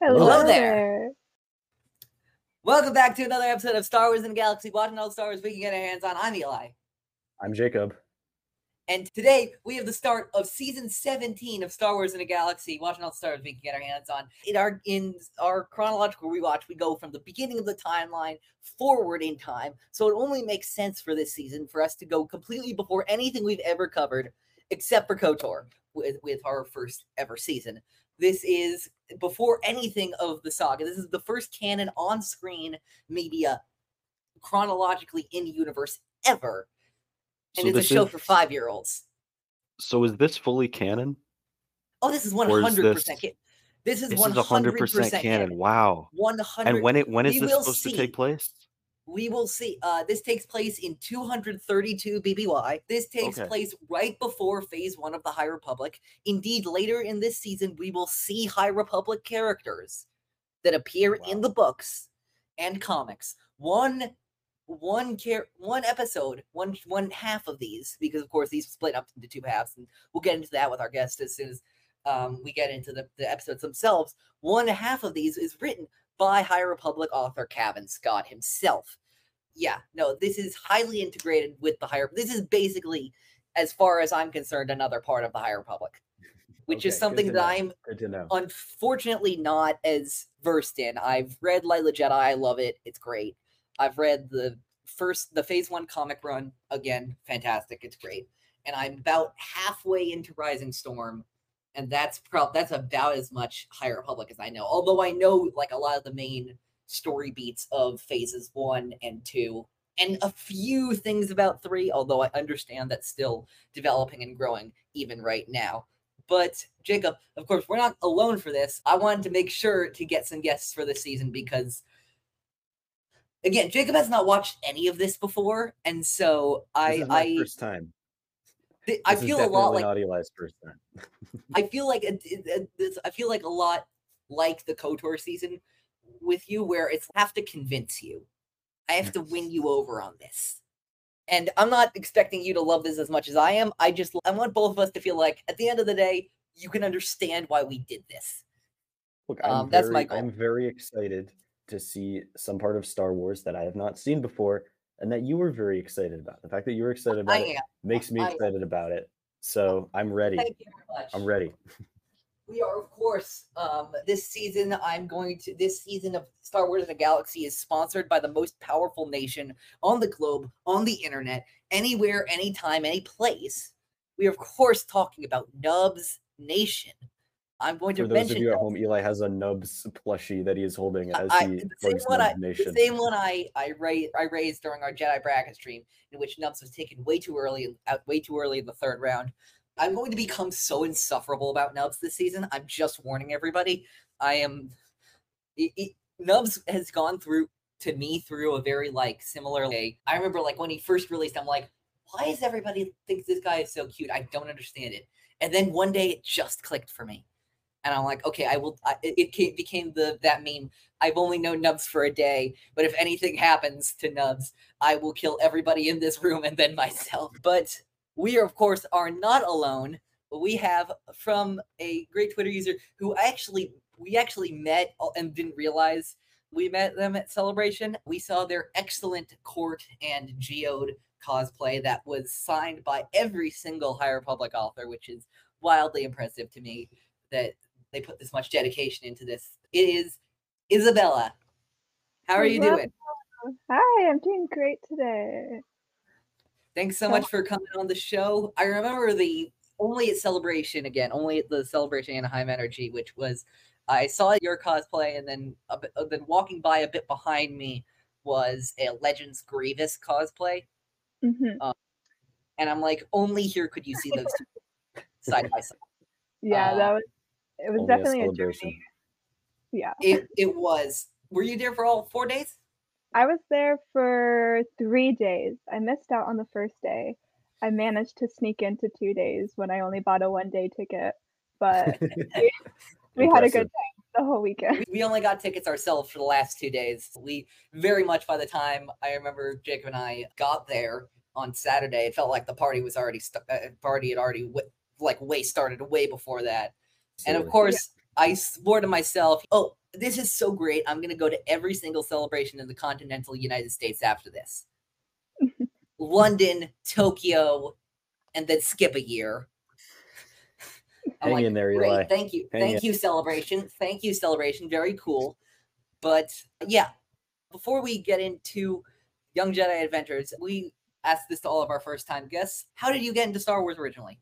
Hello there. Welcome back to another episode of Star Wars in the Galaxy, watching all the Star Wars we can get our hands on. I'm Eli. I'm Jacob. And today we have the start of season 17 of Star Wars in the Galaxy, watching all the Star Wars we can get our hands on. In our chronological rewatch, we go from the beginning of the timeline forward in time. So it only makes sense for this season for us to go completely before anything we've ever covered, except for KOTOR with our first ever season. This is before anything of the saga. This is the first canon on-screen media chronologically in universe ever. And it's a show for 5-year-olds. So is this fully canon? Oh, this is 100% canon. This is 100% canon. Wow. 100. And when is this supposed to take place? We will see. This takes place in 232 BBY. This takes place right before Phase 1 of the High Republic. Indeed, later in this season, we will see High Republic characters that appear in the books and comics. One episode, one half of these, because of course these split up into two halves, and we'll get into that with our guest as soon as we get into the episodes themselves. One half of these is written by High Republic author Cavan Scott himself. Yeah, no, this is highly integrated with the High. This is basically, as far as I'm concerned, another part of the High Republic, which is something that I'm unfortunately not as versed in. I've read Light of the Jedi. I love it. It's great. I've read the Phase 1 comic run. Again, fantastic. It's great. And I'm about halfway into Rising Storm. And that's about as much High Republic as I know. Although I know like a lot of the main story beats of Phases 1 and 2. And a few things about 3. Although I understand that's still developing and growing even right now. But Jacob, of course, we're not alone for this. I wanted to make sure to get some guests for this season because... Again, Jacob has not watched any of this before, and so this is my first time. I feel a lot like Eli's first time. I feel like a lot like the KOTOR season with you, where it's have to convince you. I have to win you over on this, and I'm not expecting you to love this as much as I am. I want both of us to feel like at the end of the day, you can understand why we did this. Look, that's my goal. I'm very excited to see some part of Star Wars that I have not seen before and that you were very excited about. The fact that you were excited about it makes me excited about it. So I'm ready. Thank you very much. I'm ready. We are, of course, this season of Star Wars in the Galaxy is sponsored by the most powerful nation on the globe, on the internet, anywhere, anytime, any place. We are, of course, talking about Nubs Nation. I'm going to mention. For those of you at home, Eli has a Nubs plushie that he is holding as he plugs Nubs Nation. The same one I raised during our Jedi bracket stream, in which Nubs was taken way too early in the third round. I'm going to become so insufferable about Nubs this season. I'm just warning everybody. Nubs has gone through a very similar way. I remember when he first released, I'm like, why does everybody think this guy is so cute? I don't understand it. And then one day it just clicked for me. And I'm like, okay, it became that meme. I've only known Nubs for a day, but if anything happens to Nubs, I will kill everybody in this room and then myself. But we, of course, are not alone. We have from a great Twitter user who we actually met and didn't realize we met them at Celebration. We saw their excellent Court and Geode cosplay that was signed by every single High Republic author, which is wildly impressive to me that they put this much dedication into this. It is Isabella. How are you doing? Hi, I'm doing great today. Thanks so much for coming on the show. I remember only at the Celebration Anaheim Energy, which was, I saw your cosplay, and then walking by a bit behind me was a Legends Grievous cosplay. Mm-hmm. And I'm like, only here could you see those two side by side. Yeah, it was definitely a journey. Yeah. It was. Were you there for all 4 days? I was there for 3 days. I missed out on the first day. I managed to sneak into 2 days when I only bought a 1-day ticket, but we had a good time the whole weekend. We only got tickets ourselves for the last 2 days. We very much, by the time I remember Jacob and I got there on Saturday, it felt like the party was already started way before that. And of course, I swore to myself, this is so great. I'm going to go to every single celebration in the continental United States after this. London, Tokyo, and then skip a year. Hang in there, Eli. Thank you. Thank you, Celebration. Thank you, Celebration. Very cool. But yeah, before we get into Young Jedi Adventures, we asked this to all of our first-time guests. How did you get into Star Wars originally?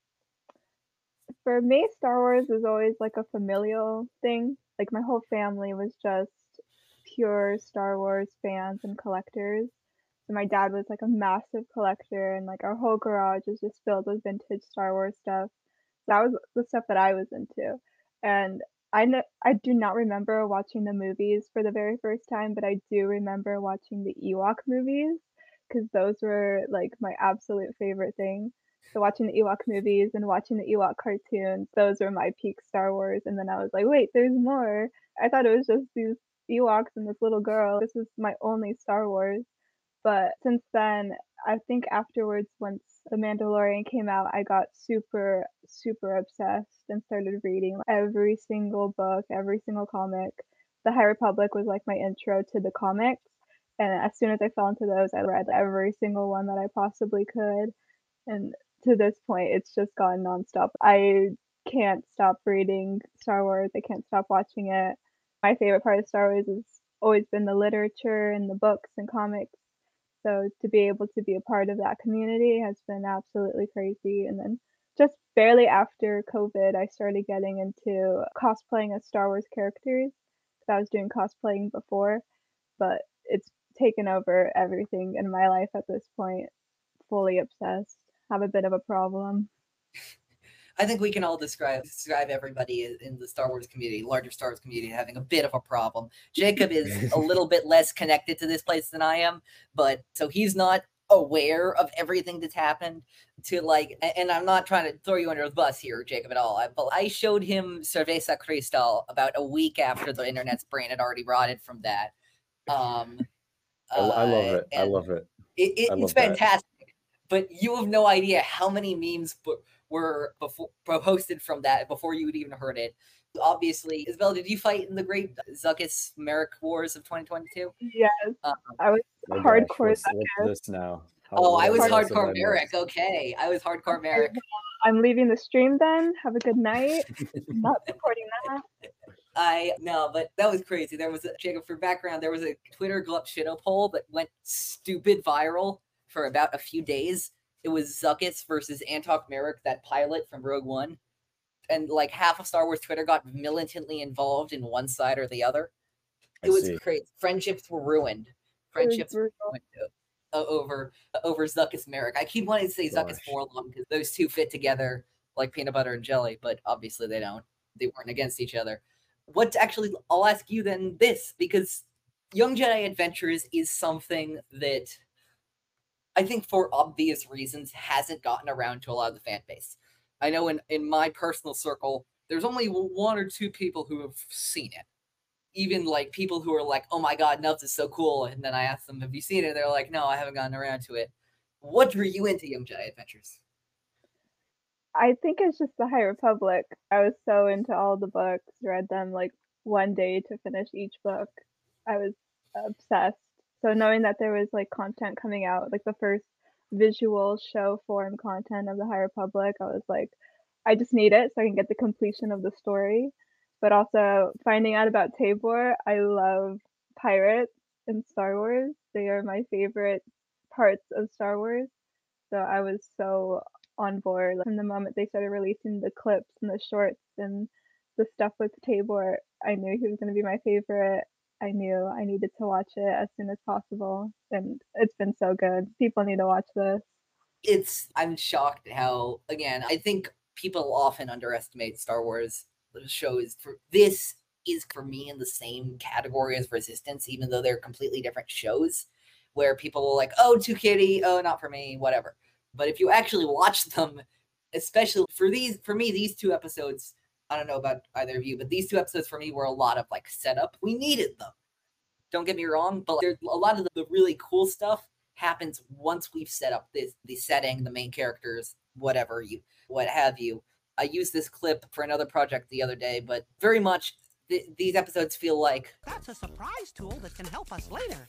For me, Star Wars was always like a familial thing. Like my whole family was just pure Star Wars fans and collectors. So my dad was like a massive collector, and like our whole garage is just filled with vintage Star Wars stuff. That was the stuff that I was into. And I do not remember watching the movies for the very first time, but I do remember watching the Ewok movies because those were like my absolute favorite thing. So watching the Ewok movies and watching the Ewok cartoons, those were my peak Star Wars. And then I was like, wait, there's more. I thought it was just these Ewoks and this little girl. This is my only Star Wars. But since then, I think afterwards, once The Mandalorian came out, I got super, super obsessed and started reading every single book, every single comic. The High Republic was like my intro to the comics. And as soon as I fell into those, I read every single one that I possibly could. And to this point, it's just gone nonstop. I can't stop reading Star Wars. I can't stop watching it. My favorite part of Star Wars has always been the literature and the books and comics. So to be able to be a part of that community has been absolutely crazy. And then just barely after COVID, I started getting into cosplaying as Star Wars characters. I was doing cosplaying before, but it's taken over everything in my life at this point. Fully obsessed. Have a bit of a problem. I think we can all describe everybody in the Star Wars community, larger Star Wars community, having a bit of a problem. Jacob is a little bit less connected to this place than I am, but so he's not aware of everything that's happened to like, and I'm not trying to throw you under the bus here, Jacob, at all. But I showed him Cerveza Cristal about a week after the internet's brain had already rotted from that. I love it. I love it. It's fantastic. But you have no idea how many memes were posted from that before you had even heard it. Obviously, Isabella, did you fight in the great Zuckuss Merrick Wars of 2022? Yes, I was hardcore Zuckuss. What's this now? I was hardcore Merrick. Okay, I was hardcore Merrick. I'm leaving the stream then. Have a good night. I'm not supporting that. No, but that was crazy. There was Jacob, for background, there was a Twitter Glup Shitto poll that went stupid viral for about a few days. It was Zuckuss versus Antok Merrick, that pilot from Rogue One. And like half of Star Wars Twitter got militantly involved in one side or the other. It was crazy. Friendships were ruined. Friendships were ruined over Zuckuss Merrick. I keep wanting to say Zuckuss Forlom because those two fit together like peanut butter and jelly, but obviously they don't. They weren't against each other. I'll ask you then this, because Young Jedi Adventures is something that I think for obvious reasons hasn't gotten around to a lot of the fan base. I know in my personal circle, there's only one or two people who have seen it. Even like people who are like, oh my God, Nubs is so cool. And then I ask them, have you seen it? They're like, no, I haven't gotten around to it. What drew you into Young Jedi Adventures? I think it's just the High Republic. I was so into all the books, read them like one day to finish each book. I was obsessed. So knowing that there was like content coming out, like the first visual show form content of the High Republic, I was like, I just need it so I can get the completion of the story. But also finding out about Tabor, I love pirates in Star Wars. They are my favorite parts of Star Wars. So I was so on board from the moment they started releasing the clips and the shorts and the stuff with Tabor. I knew he was going to be my favorite. I knew I needed to watch it as soon as possible, and it's been so good. People need to watch this. I'm shocked how, again, I think people often underestimate Star Wars shows. This is for me in the same category as Resistance, even though they're completely different shows, where people are like, oh, too kiddie, oh, not for me, whatever. But if you actually watch them, especially for me, these two episodes, I don't know about either of you, but these two episodes for me were a lot of like setup. We needed them. Don't get me wrong, but there's a lot of the really cool stuff happens once we've set up the setting, the main characters, what have you. I used this clip for another project the other day, but very much these episodes feel like that's a surprise tool that can help us later.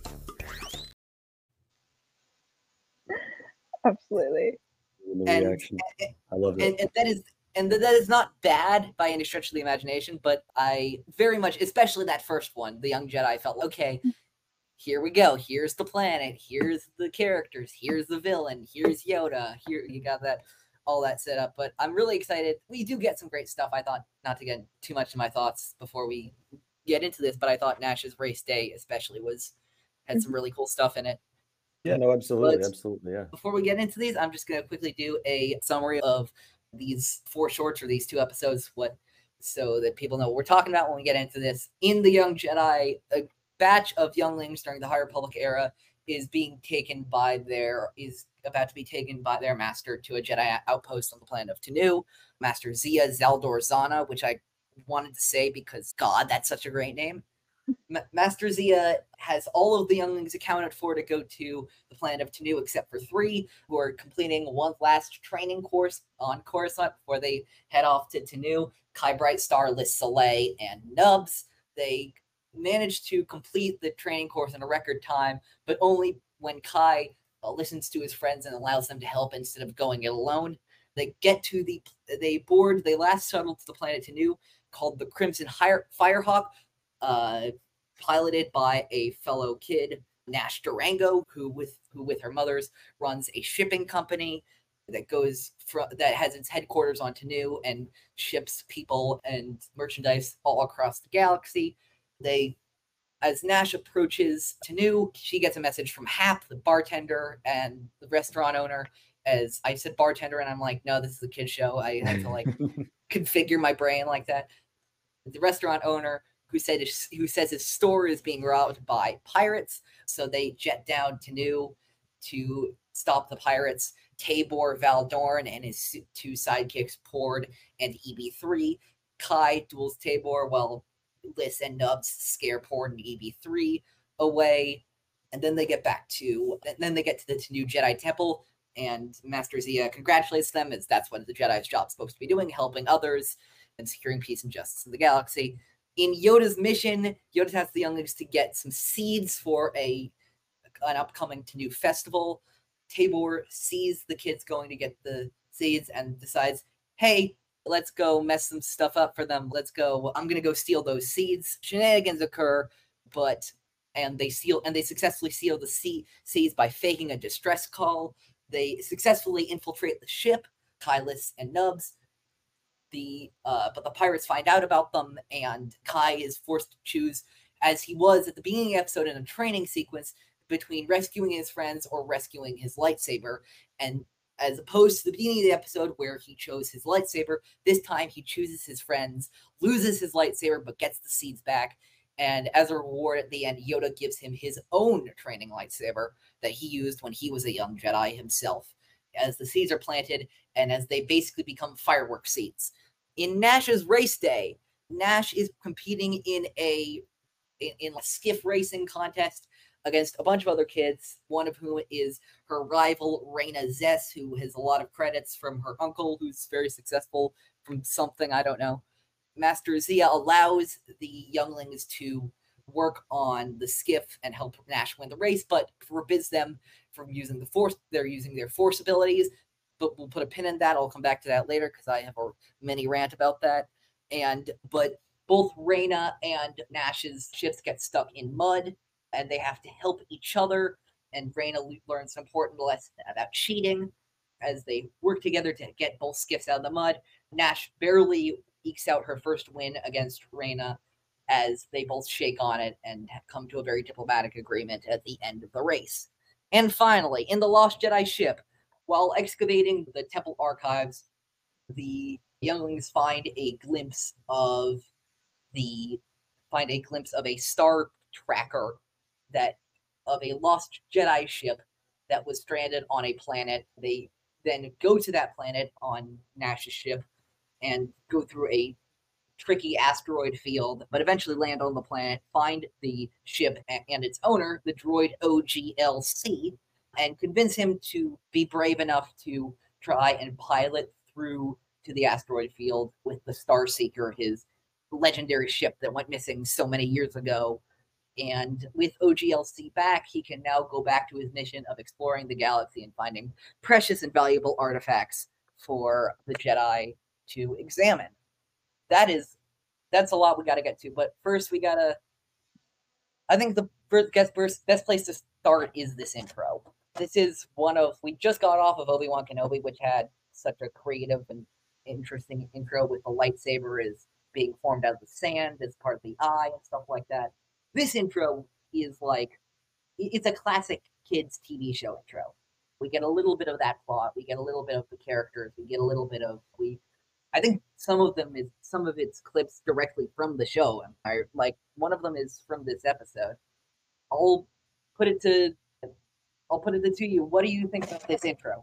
Absolutely. And I love it. And that is not bad by any stretch of the imagination, but I very much, especially that first one, The Young Jedi, felt, okay, here we go. Here's the planet. Here's the characters. Here's the villain. Here's Yoda. Here you got that, all that set up. But I'm really excited. We do get some great stuff. I thought, not to get too much of my thoughts before we get into this, but I thought Nash's race day especially had some really cool stuff in it. Yeah, no, absolutely. Absolutely. Yeah. Before we get into these, I'm just going to quickly do a summary of these 4 shorts or these 2 episodes, so that people know what we're talking about when we get into this. In The Young Jedi, a batch of younglings during the High Republic era is about to be taken by their master to a Jedi outpost on the planet of Tanu. Master Zia Zaldor Zana, which I wanted to say because, God, that's such a great name. Master Zia has all of the younglings accounted for to go to the planet of Tanu, except for 3 who are completing one last training course on Coruscant before they head off to Tanu. Kai Brightstar, Liz Soleil, and Nubs. They managed to complete the training course in a record time, but only when Kai listens to his friends and allows them to help instead of going it alone. They board the last shuttle to the planet Tanu called the Crimson Firehawk, piloted by a fellow kid, Nash Durango, who with her mother's runs a shipping company that has its headquarters on Tanu and ships people and merchandise all across the galaxy. As Nash approaches Tanu, she gets a message from Hap, the bartender and the restaurant owner. As I said bartender, and I'm like, no, this is a kid's show. I had to configure my brain like that. The restaurant owner who says his store is being robbed by pirates, so they jet down to Tanu to stop the pirates. Tabor Valdorn and his 2 sidekicks, Pord and EB3. Kai duels Tabor while Liz and Nubs scare Pord and EB3 away. And then they get to the Tanu Jedi Temple, and Master Zia congratulates them, as that's what the Jedi's job is supposed to be doing, helping others and securing peace and justice in the galaxy. In Yoda's mission, Yoda asks the younglings to get some seeds for an upcoming Tanu festival. Tabor sees the kids going to get the seeds and decides, hey, let's go mess some stuff up for them. Let's go. I'm going to go steal those seeds. Shenanigans occur, and they successfully seal the seeds by faking a distress call. They successfully infiltrate the ship, Kylis and Nubs. But the pirates find out about them, and Kai is forced to choose, as he was at the beginning of the episode in a training sequence, between rescuing his friends or rescuing his lightsaber. And as opposed to the beginning of the episode where he chose his lightsaber, this time he chooses his friends, loses his lightsaber, but gets the seeds back. And as a reward at the end, Yoda gives him his own training lightsaber that he used when he was a young Jedi himself. As the seeds are planted and as they basically become firework seeds. In Nash's race day, Nash is competing in a skiff racing contest against a bunch of other kids, one of whom is her rival, Reyna Zess, who has a lot of credits from her uncle, who's very successful from something, I don't know. Master Zia allows the younglings to work on the skiff and help Nash win the race, but forbids them from using the Force. They're using their Force abilities, but we'll put a pin in that. I'll come back to that later because I have a mini rant about that. But both Reyna and Nash's ships get stuck in mud, and they have to help each other. And Reyna learns an important lesson about cheating as they work together to get both skiffs out of the mud. Nash barely ekes out her first win against Reyna as they both shake on it and have come to a very diplomatic agreement at the end of the race. And finally, in the Lost Jedi ship, while excavating the temple archives, the younglings find a glimpse of a star tracker of a lost Jedi ship that was stranded on a planet. They then go to that planet on Nash's ship and go through a tricky asteroid field, but eventually land on the planet, find the ship and its owner, the droid OGLC, and convince him to be brave enough to try and pilot through to the asteroid field with the Starseeker, his legendary ship that went missing so many years ago. And with OGLC back, he can now go back to his mission of exploring the galaxy and finding precious and valuable artifacts for the Jedi to examine. That's a lot we got to get to. But first, I think the best place to start is this intro. This is we just got off of Obi-Wan Kenobi, which had such a creative and interesting intro with the lightsaber is being formed out of the sand as part of the eye and stuff like that. This intro is it's a classic kids TV show intro. We get a little bit of that plot. We get a little bit of the characters. We get a little bit of I think some of it's clips directly from the show. One of them is from this episode. I'll put it to you. What do you think of this intro?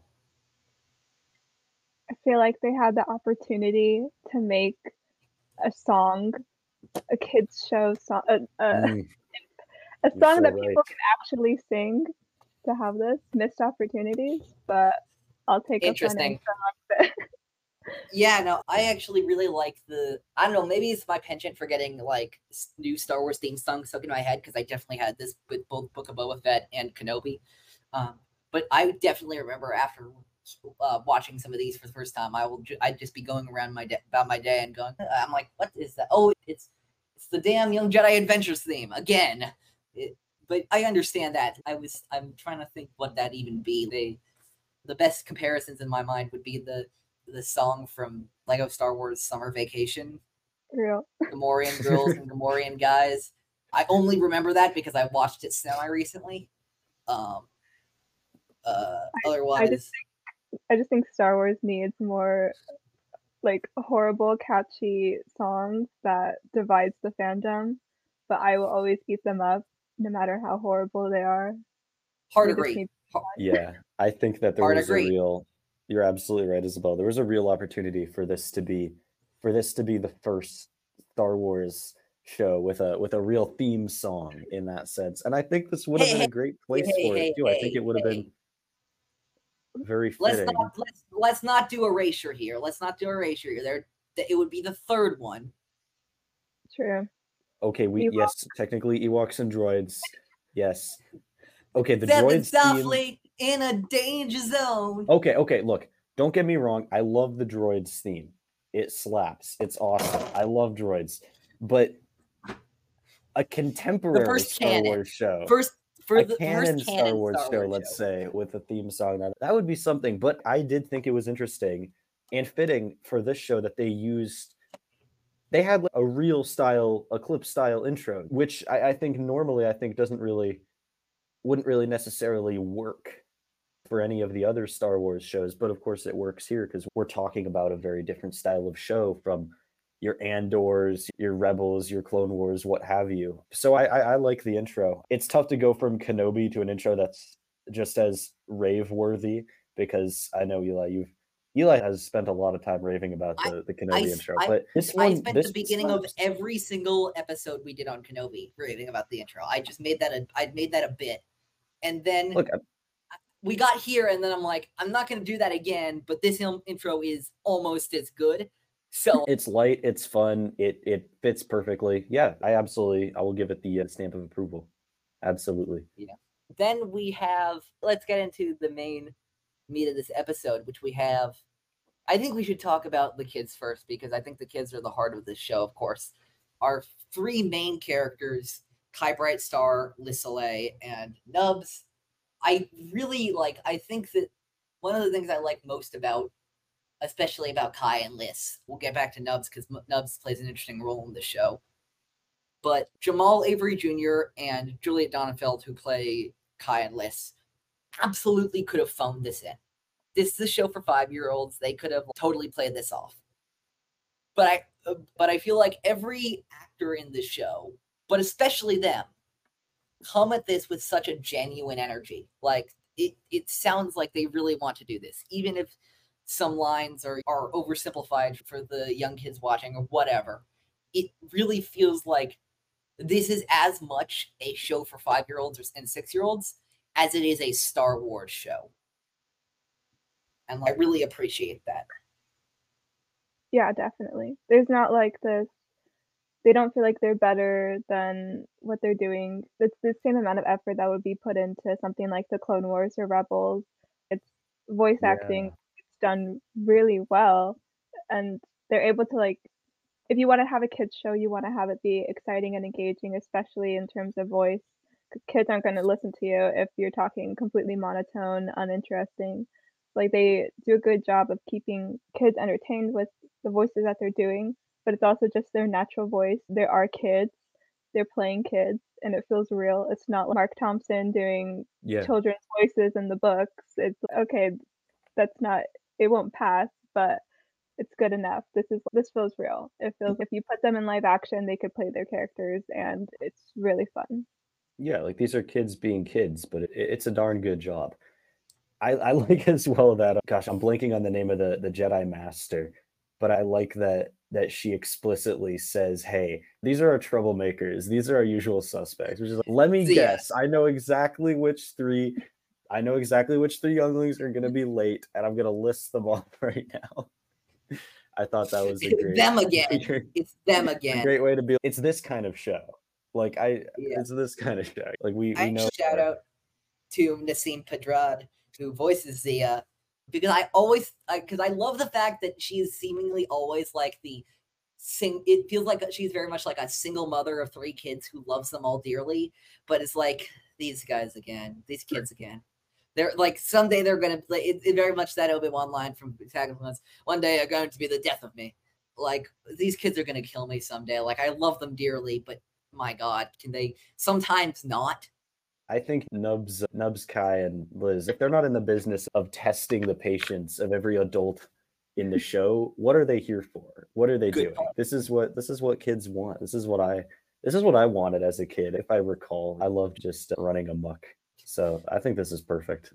I feel like they had the opportunity to make a song, a kids show song, a song that people can actually sing. To have this missed opportunities, but I'll take a fun intro. Yeah, no, I actually really like I don't know, maybe it's my penchant for getting new Star Wars theme songs stuck in my head, because I definitely had this with both Book of Boba Fett and Kenobi. But I definitely remember after watching some of these for the first time, I'd just be going around about my day and going, I'm like, what is that? Oh, it's the damn Young Jedi Adventures theme again. But I understand that. I'm trying to think what that even be. The best comparisons in my mind would be the song from Lego Star Wars Summer Vacation. Real. Gamorrean girls and Gamorrean guys. I only remember that because I watched it semi-recently. Otherwise... I just think Star Wars needs more horrible, catchy songs that divides the fandom, but I will always keep them up no matter how horrible they are. Hard agree. Yeah, I think that there was you're absolutely right, Isabel. There was a real opportunity for this to be the first Star Wars show with a real theme song in that sense. And I think this would have been a great place for it too. I think it would have been very fitting. Let's not do erasure here. It would be the third one. True. Okay, yes, technically Ewoks and droids. Yes. Okay, the droids softly in a danger zone. Okay, look, don't get me wrong. I love the droids theme. It slaps. It's awesome. I love droids. But a contemporary Star Wars show. Canon Star Wars show, let's say, with a theme song, that would be something. But I did think it was interesting and fitting for this show that they had a real style, Eclipse style intro, which I think normally wouldn't really necessarily work for any of the other Star Wars shows. But of course it works here because we're talking about a very different style of show from your Andors, your Rebels, your Clone Wars, what have you. So I like the intro. It's tough to go from Kenobi to an intro that's just as rave-worthy, because I know Eli has spent a lot of time raving about the Kenobi intro. But I spent the beginning of every single episode we did on Kenobi raving about the intro. I made that a bit. And then we got here, and then I'm like, I'm not going to do that again, but this intro is almost as good. So it's light, it's fun, it fits perfectly. Yeah, I will give it the stamp of approval. Absolutely. Yeah. Then let's get into the main meat of this episode, which I think we should talk about the kids first, because I think the kids are the heart of this show, of course. Our three main characters, Kai Brightstar, Lissoleil, and Nubs. I think that one of the things I like most especially about Kai and Liss, we'll get back to Nubs because Nubs plays an interesting role in the show, but Jamal Avery Jr. and Juliet Donenfeld, who play Kai and Liss, absolutely could have phoned this in. This is a show for 5-year-olds. They could have totally played this off. But I feel like every actor in the show, but especially them, come at this with such a genuine energy. It sounds like they really want to do this, even if some lines are oversimplified for the young kids watching or whatever. It really feels like this is as much a show for 5-year-olds and 6-year-olds as it is a Star Wars show. And I really appreciate that. Yeah, definitely. There's not this they don't feel like they're better than what they're doing. It's the same amount of effort that would be put into something like the Clone Wars or Rebels. It's voice acting. It's done really well, and they're able to, like, if you want to have a kids show, you want to have it be exciting and engaging, especially in terms of voice. 'Cause kids aren't going to listen to you if you're talking completely monotone, uninteresting. Like, they do a good job of keeping kids entertained with the voices that they're doing, but it's also just their natural voice. There are kids, they're playing kids, and it feels real. It's not like Mark Thompson doing children's voices in the books. It's okay, that's not, it won't pass, but it's good enough. This feels real. It feels if you put them in live action, they could play their characters, and it's really fun. Yeah, like these are kids being kids, but it's a darn good job. I like as well that gosh, I'm blanking on the name of the Jedi Master, but I like that she explicitly says, "Hey, these are our troublemakers. These are our usual suspects." Which is like, let me guess. I know exactly which three younglings are gonna be late, and I'm gonna list them off right now. I thought that was a great them again. It's them again. A great way to be. It's this kind of show. Like it's this kind of show. Like we know. Shout out to Nasim Pedrad, who voices Zia, because I love the fact that she's seemingly always like it feels like she's very much like a single mother of 3 kids who loves them all dearly, but it's like these guys again, these kids again. They're like, someday they're gonna play it very much that Obi-Wan line from Attack of the Clones. One day are going to be the death of me. Like, these kids are gonna kill me someday. Like, I love them dearly, but my God, can they sometimes not? I think Nubs, Kai, and Liz, if they're not in the business of testing the patience of every adult in the show, what are they here for? What are they doing? This is what kids want. This is what I wanted as a kid. If I recall, I loved just running amok. So I think this is perfect.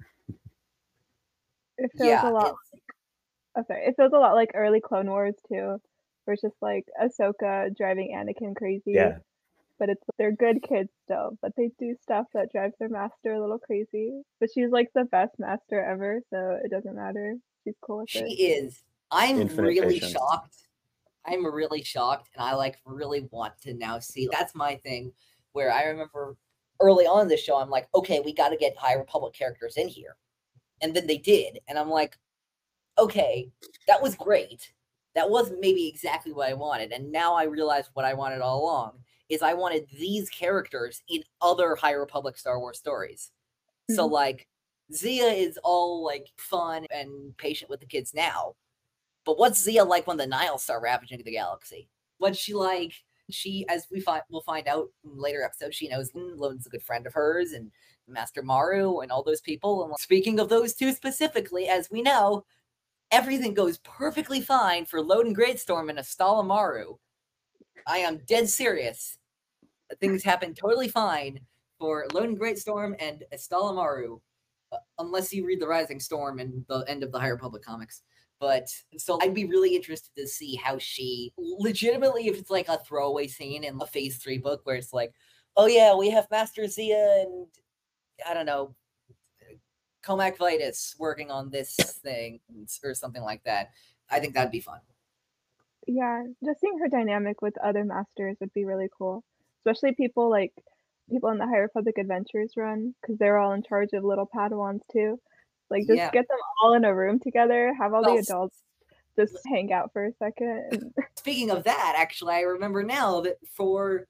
It feels a lot. It feels a lot like early Clone Wars too, where it's just like Ahsoka driving Anakin crazy. Yeah. But they're good kids still, but they do stuff that drives their master a little crazy. But she's like the best master ever, so it doesn't matter. She's cool with it. She is. I'm really shocked. I'm really shocked, and I really want to now see. That's my thing, where I remember early on in the show, I'm like, okay, we got to get High Republic characters in here. And then they did. And I'm like, okay, that was great. That wasn't maybe exactly what I wanted. And now I realize what I wanted all along is I wanted these characters in other High Republic Star Wars stories. Mm-hmm. So like Zia is all like fun and patient with the kids now. But what's Zia like when the Niles start ravaging the galaxy? What's she like? She, as we'll find out in later episodes, she knows Loden's a good friend of hers, and Master Maru and all those people. And speaking of those two specifically, as we know, everything goes perfectly fine for Loden Greatstorm and Astala Maru. I am dead serious. Things happen totally fine for Loden Greatstorm and Astala Maru, unless you read The Rising Storm and the end of the High Republic comics. But so I'd be really interested to see how she legitimately, if it's like a throwaway scene in a Phase 3 book where it's like, oh yeah, we have Master Zia and I don't know, Comac Vitus working on this thing or something like that. I think that'd be fun. Yeah, just seeing her dynamic with other masters would be really cool, especially people in the High Republic Adventures run, because they're all in charge of little Padawans too. Like, just get them all in a room together, have all the adults just hang out for a second. Speaking of that, actually, I remember now that for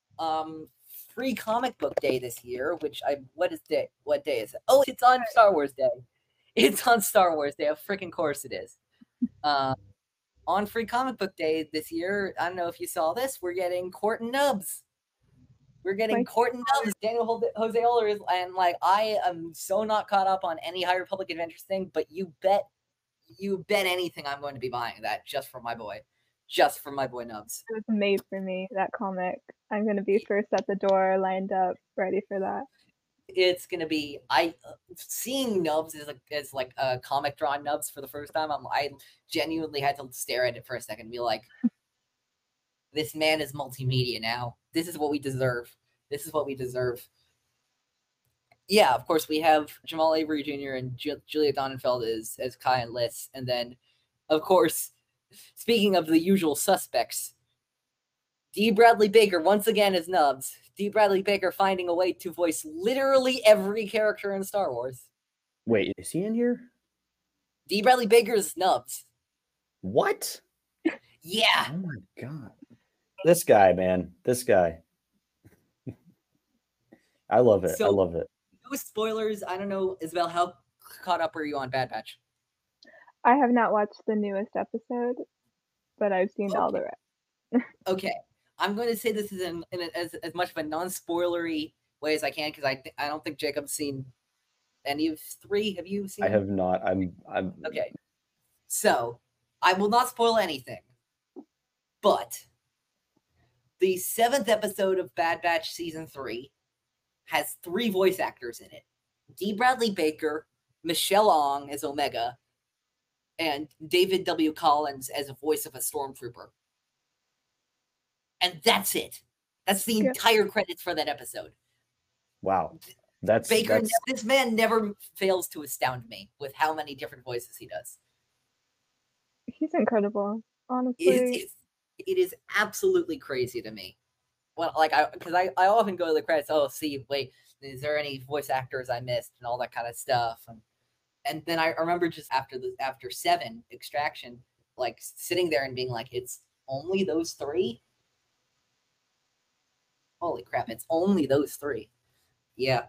Free Comic Book Day this year, what day is it? Oh, it's on Star Wars Day. It's on Star Wars Day. Of freaking course it is. On Free Comic Book Day this year, I don't know if you saw this, we're getting Court and Nubs. We're getting Court and Nubs, Daniel Jose Older, and like I am so not caught up on any High Republic Adventures thing, but you bet anything I'm going to be buying that just for my boy Nubs. It was made for me, that comic. I'm going to be first at the door, lined up, ready for that. It's going to be seeing Nubs as like a comic drawn Nubs for the first time. I genuinely had to stare at it for a second and be like, this man is multimedia now. This is what we deserve. Yeah, of course, we have Jamal Avery Jr. and Julia Donenfeld as Kai and Liz. And then, of course, speaking of the usual suspects, D. Bradley Baker once again is Nubs. D. Bradley Baker finding a way to voice literally every character in Star Wars. Wait, is he in here? D. Bradley Baker is Nubs. What? Yeah. Oh my god. This guy, man. This guy. I love it. I love it. No spoilers. I don't know, Isabel, how caught up are you on Bad Batch? I have not watched the newest episode, but I've seen all the rest. Okay. I'm going to say this is in as much of a non-spoilery way as I can, because I don't think Jacob's seen any of 3. Have you seen? I have not. I'm okay. So I will not spoil anything, but the 7th episode of Bad Batch season 3 has 3 voice actors in it: D. Bradley Baker, Michelle Ong as Omega, and David W. Collins as a voice of a stormtrooper. And that's it. That's the entire credits for that episode. Wow. Baker. This man never fails to astound me with how many different voices he does. He's incredible, honestly. It is absolutely crazy to me. Well, like, because I often go to the credits. Oh, see, wait, is there any voice actors I missed and all that kind of stuff? And then I remember just after 7 Extraction, like sitting there and being like, it's only those 3. Holy crap! It's only those 3. Yeah.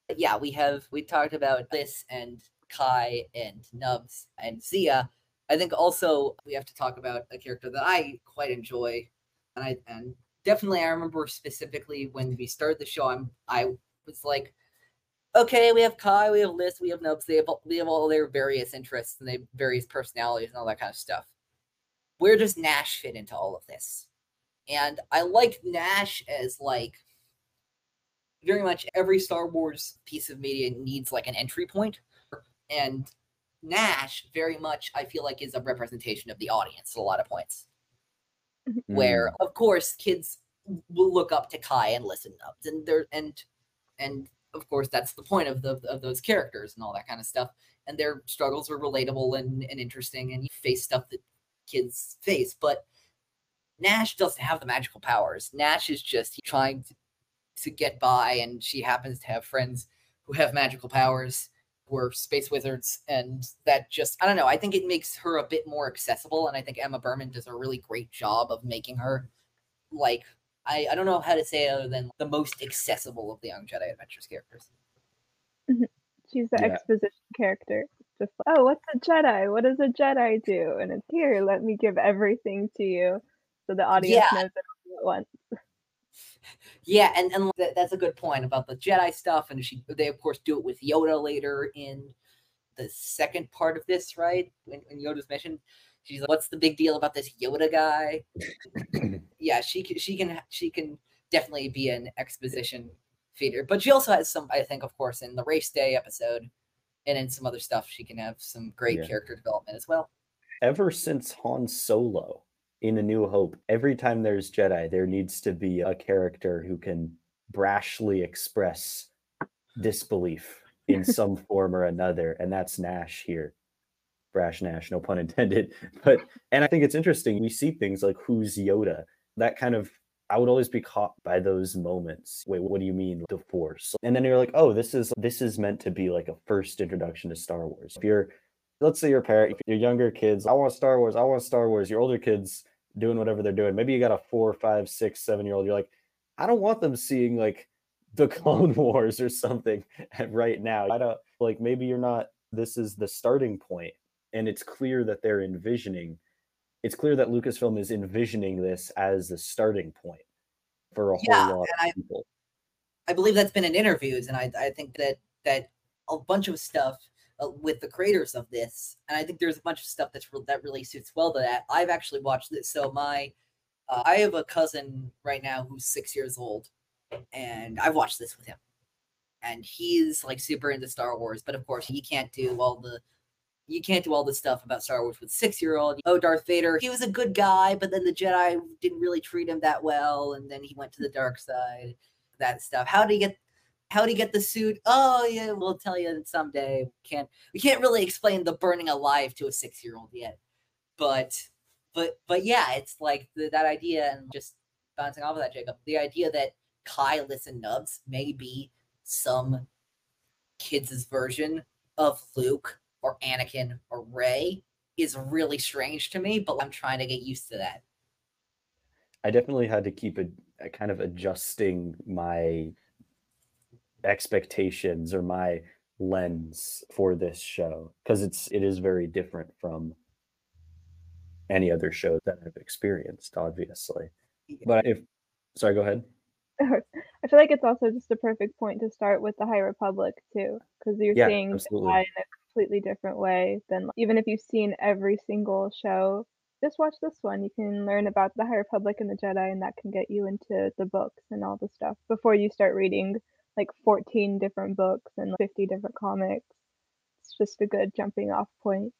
We talked about this and Kai and Nubs and Zia. I think also we have to talk about a character that I quite enjoy, and definitely I remember specifically when we started the show. I was like, okay, we have Kai, we have Liz, we have Nubs. They have all their various interests and they have various personalities and all that kind of stuff. Where does Nash fit into all of this? And I like Nash as like, very much every Star Wars piece of media needs like an entry point. And Nash very much, I feel like, is a representation of the audience at a lot of points. Where, of course, kids will look up to Kai and listen up. And of course, that's the point of those characters and all that kind of stuff. And their struggles are relatable and interesting, and you face stuff that kids face. But Nash doesn't have the magical powers. Nash is just trying to get by, and she happens to have friends who have magical powers, who are space wizards, and that just, I don't know, I think it makes her a bit more accessible, and I think Emma Berman does a really great job of making her, like, I don't know how to say it other than the most accessible of the Young Jedi Adventures characters. She's the exposition character. Just like, oh, what's a Jedi? What does a Jedi do? And it's here, let me give everything to you. So the audience knows it all at once. Yeah, and that's a good point about the Jedi stuff, and they of course do it with Yoda later in the second part of this, right? When Yoda's mission, she's like, "What's the big deal about this Yoda guy?" Yeah, she can definitely be an exposition feeder, but she also has some, I think, of course, in the Race Day episode, and in some other stuff, she can have some great character development as well. Ever since Han Solo in A New Hope, every time there's Jedi, there needs to be a character who can brashly express disbelief in some form or another, and that's Nash here. Brash Nash, no pun intended. And I think it's interesting, we see things like, who's Yoda? That kind of, I would always be caught by those moments. Wait, what do you mean, the Force? And then you're like, oh, this is meant to be like a first introduction to Star Wars. If you're, let's say you're a parent, if you're younger kids, I want Star Wars. Your older kids doing whatever they're doing. Maybe you got a 4, 5, 6, 7-year-old. You're like, I don't want them seeing like the Clone Wars or something right now. I don't, like, maybe you're not, this is the starting point. And it's clear that they're envisioning, it's clear that Lucasfilm is envisioning this as the starting point for a whole lot of people. I believe that's been in interviews, and I think that a bunch of stuff with the creators of this, and I think there's a bunch of stuff that really suits well to that. I've actually watched this. So I have a cousin right now who's 6 years old, and I've watched this with him, and he's like super into Star Wars, but of course he can't do all the stuff about Star Wars with 6-year-old. Oh, Darth Vader, he was a good guy, but then the Jedi didn't really treat him that well, and then he went to the dark side. That stuff. How do you get the suit? Oh yeah, we'll tell you someday. We can't really explain the burning alive to a 6-year-old yet. But yeah, it's like that idea, and just bouncing off of that, Jacob, the idea that Kai, Liz, and Nubs may be some kids' version of Luke or Anakin or Rey is really strange to me, but I'm trying to get used to that. I definitely had to keep a kind of adjusting my expectations or my lens for this show, because it is very different from any other show that I've experienced, obviously. But sorry, go ahead. I feel like it's also just a perfect point to start with the High Republic too, because you're seeing Jedi in a completely different way than, even if you've seen every single show, just watch this one. You can learn about the High Republic and the Jedi, and that can get you into the books and all the stuff before you start reading like 14 different books and 50 different comics. It's just a good jumping off point.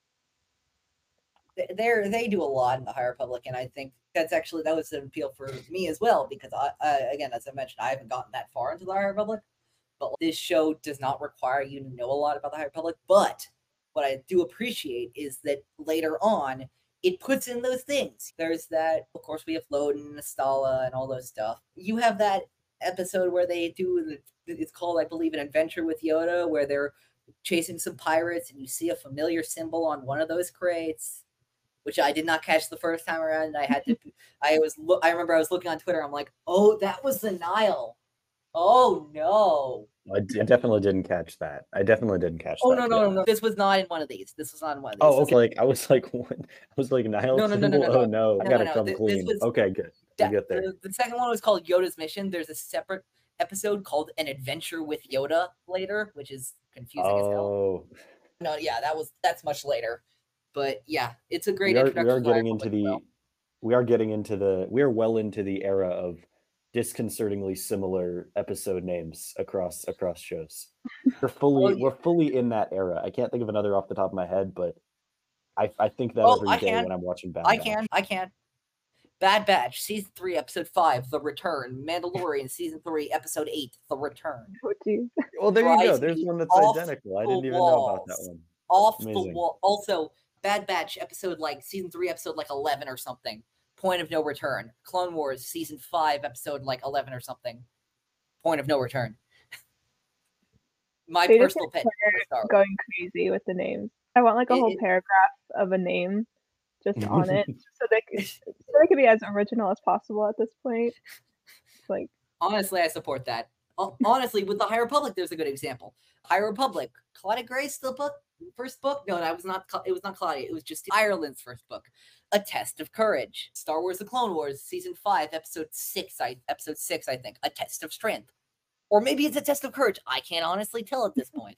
They do a lot in the High Republic, and I think that was an appeal for me as well, because again, as I mentioned, I haven't gotten that far into the High Republic, but this show does not require you to know a lot about the High Republic. But what I do appreciate is that later on, it puts in those things. There's that, of course, we have Loden, Nastala, and all those stuff. You have that episode where they do, it's called, I believe, An Adventure with Yoda, where they're chasing some pirates, and you see a familiar symbol on one of those crates, which I did not catch the first time around, and I had to. I remember I was looking on Twitter. I'm like, oh, that was the Nile. Oh no! I definitely didn't catch that. Oh no! This was not in one of these. This was not in one of these. Oh, okay. I was like, what? I was like, Nile symbol. Oh no! I gotta come clean. Okay, good. We'll get there. The second one was called Yoda's Mission. There's a separate episode called An Adventure with Yoda later, which is confusing as hell. No, yeah, that's much later. But yeah, it's a great introduction. We are well into the era of disconcertingly similar episode names across shows. We're fully in that era. I can't think of another off the top of my head, but I think that every day when I'm watching Bad Batch. I can. Bad Batch, Season 3, Episode 5, The Return. Mandalorian, Season 3, Episode 8, The Return. Oh, geez. Well, there you go. There's one that's identical. I didn't even know about that one. Off the wall. Also, Bad Batch episode, like Season 3, Episode like 11 or something. Point of No Return. Clone Wars, Season 5, Episode like 11 or something. Point of No Return. My personal pet. Going crazy with the names. I want like a whole paragraph of a name just on it, so they could be as original as possible at this point. Like, honestly, I support that. Honestly, with the High Republic, there's a good example. High Republic, Claudia Gray's first book. No, it was not Claudia. It was just Ireland's first book, A Test of Courage. Star Wars: The Clone Wars, Season 5, Episode 6. Episode 6, I think. A Test of Strength, or maybe it's A Test of Courage. I can't honestly tell at this point.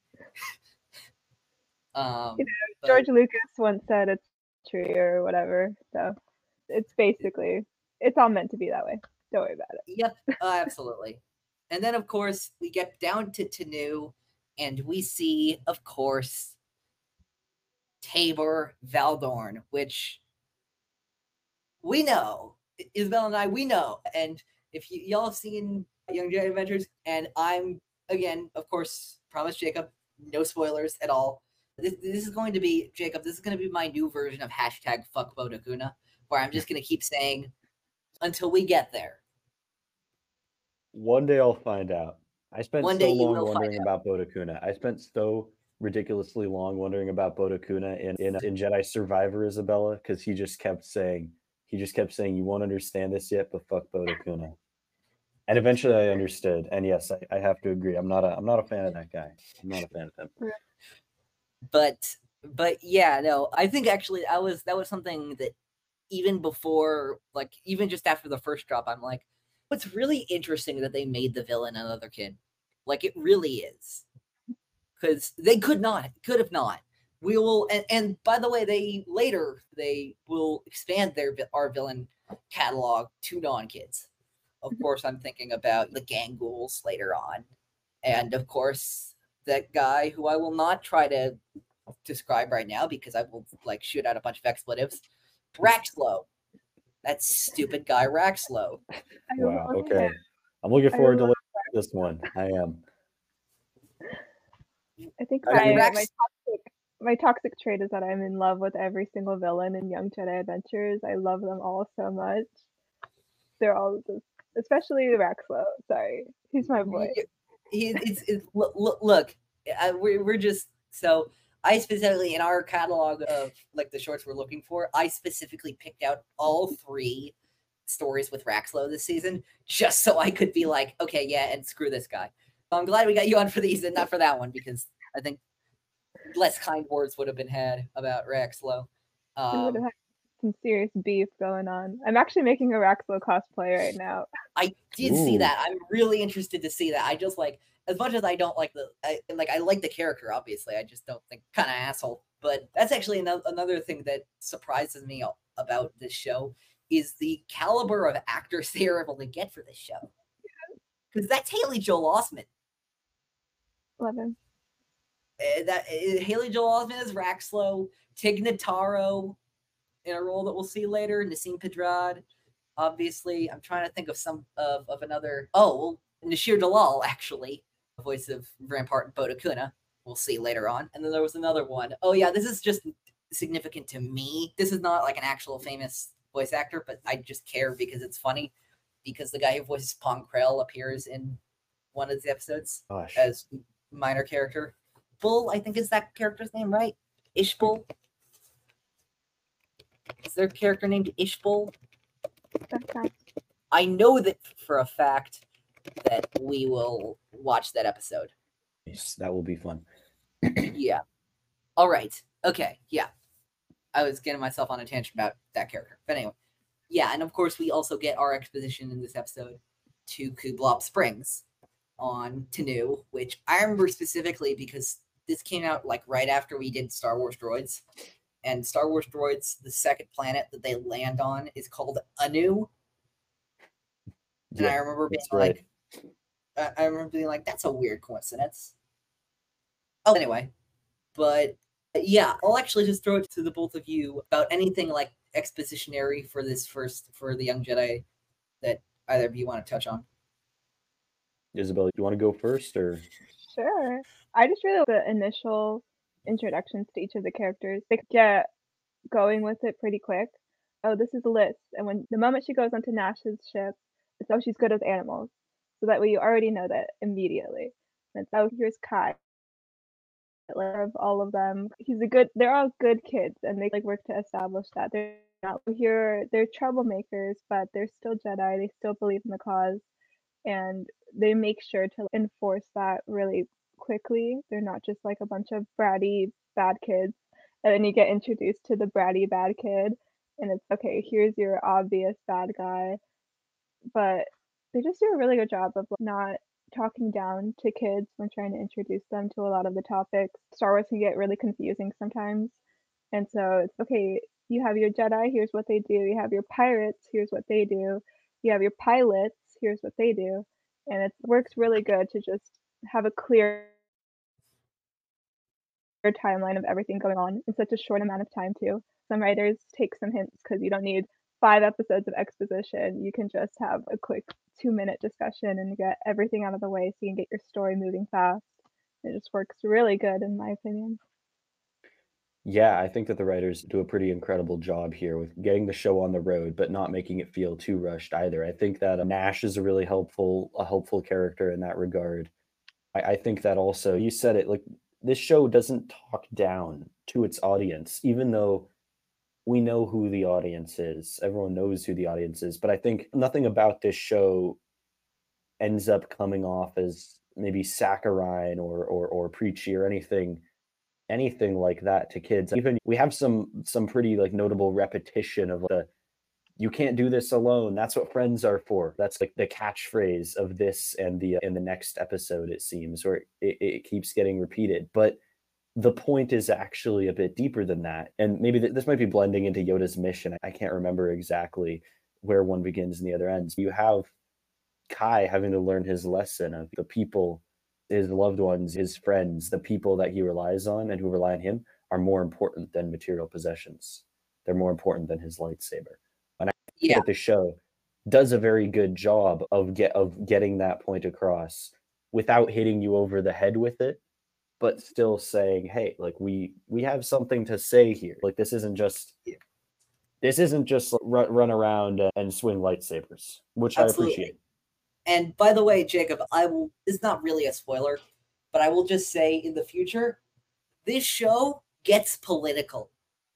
George Lucas once said it's tree or whatever, so it's basically, it's all meant to be that way. Don't worry about it. Yep, absolutely. And then, of course, we get down to Tanu, and we see, of course, Tabor Valdorn, which we know, Isabel and I, we know. And if y'all have seen Young Jedi Adventures, and I'm, again, of course, promise Jacob, no spoilers at all. This is going to be, Jacob, this is going to be my new version of hashtag fuck Bode Akuna, where I'm just going to keep saying until we get there. One day I'll find out. I spent so long wondering about Bode Akuna. I spent so ridiculously long wondering about Bode Akuna in Jedi Survivor, Isabella, because he just kept saying, you won't understand this yet, but fuck Bode Akuna. And eventually I understood. And yes, I have to agree. I'm not a fan of that guy. I'm not a fan of him. But yeah, no, I think actually that was something that even before, like, even just after the first drop, I'm like, what's really interesting that they made the villain another kid. Like, it really is. Because they could have not. We will, and by the way, they will expand our villain catalog to non-kids. Of course, I'm thinking about the gang ghouls later on. And of course, that guy who I will not try to describe right now because I will like shoot out a bunch of expletives. Raxlow. That stupid guy Raxlow. Wow, okay. I'm looking forward to this one. I am. I think my toxic trait is that I'm in love with every single villain in Young Jedi Adventures. I love them all so much. they're all just, especially Raxlo. Sorry, he's my boy. Look, we're just so. I specifically, in our catalog of like the shorts we're looking for, I specifically picked out all 3 stories with Raxlo this season, just so I could be like, okay, yeah, and screw this guy. So I'm glad we got you on for these and not for that one, because I think less kind words would have been had about Raxlo. We would have had some serious beef going on. I'm actually making a Raxlo cosplay right now. I did see that. I'm really interested to see that. I just like, as much as I don't like I like the character, obviously. I just don't think kind of asshole. But that's actually another thing that surprises me about this show is the caliber of actors they are able to get for this show. Because that's Haley Joel Osment. Love him. Haley Joel Osment is Raxlo. Tig Notaro in a role that we'll see later. Nasim Pedrad. Obviously, I'm trying to think of another. Oh, well, Nashir Dalal, actually, the voice of Rampart and Boda Kuna. We'll see later on. And then there was another one. Oh, yeah, this is just significant to me. This is not like an actual famous voice actor, but I just care because it's funny. Because the guy who voices Pong Krell appears in one of the episodes as minor character. Bull, I think is that character's name, right? Ishbull. Is there a character named Ishbull? I know that for a fact that we will watch that episode. Yes, that will be fun. Yeah. All right. Okay. Yeah. I was getting myself on a tangent about that character. But anyway. Yeah, and of course we also get our exposition in this episode to Kublop Springs on Tanu, which I remember specifically because this came out like right after we did Star Wars Droids. And Star Wars Droids, the second planet that they land on is called Anu. And I remember being like, that's a weird coincidence. Oh, anyway. But yeah, I'll actually just throw it to the both of you about anything like expositionary for the Young Jedi that either of you want to touch on. Isabel, you want to go first or? Sure. I just really like the initial introductions to each of the characters. They get going with it pretty quick. Oh, this is Liz. And when the moment she goes onto Nash's ship, it's oh, she's good with animals. So that way you already know that immediately. And it's oh, here's Kai. Of all of them, they're all good kids, and they like work to establish that they're not here. They're troublemakers, but they're still Jedi. They still believe in the cause, and they make sure to enforce that really quickly. They're not just like a bunch of bratty bad kids, and then you get introduced to the bratty bad kid, and it's okay. Here's your obvious bad guy, but they just do a really good job of not talking down to kids when trying to introduce them to a lot of the topics. Star Wars can get really confusing sometimes. And so it's okay, you have your Jedi, here's what they do. You have your pirates, here's what they do. You have your pilots, here's what they do. And it works really good to just have a clear timeline of everything going on in such a short amount of time too. Some writers take some hints because you don't need 5 episodes of exposition. You can just have a quick 2-minute discussion and get everything out of the way so you can get your story moving fast. It just works really good in my opinion. Yeah, I think that the writers do a pretty incredible job here with getting the show on the road, but not making it feel too rushed either. I think that Nash is a really helpful character in that regard. I think that also, you said it, like this show doesn't talk down to its audience, even though we know who the audience is. Everyone knows who the audience is, but I think nothing about this show ends up coming off as maybe saccharine or preachy or anything like that to kids. Even we have some pretty like notable repetition of the "you can't do this alone. That's what friends are for." That's like the catchphrase of this and the in the next episode, it seems, or it keeps getting repeated. But the point is actually a bit deeper than that. And maybe this might be blending into Yoda's mission. I can't remember exactly where one begins and the other ends. You have Kai having to learn his lesson of the people, his loved ones, his friends, the people that he relies on and who rely on him are more important than material possessions. They're more important than his lightsaber. And I think that the show does a very good job of getting that point across without hitting you over the head with it, but still saying, hey, like we have something to say here. Like this isn't just This isn't just run around and swing lightsabers, which Absolutely. I appreciate. And by the way, Jacob, it's not really a spoiler, but I will just say in the future, this show gets political.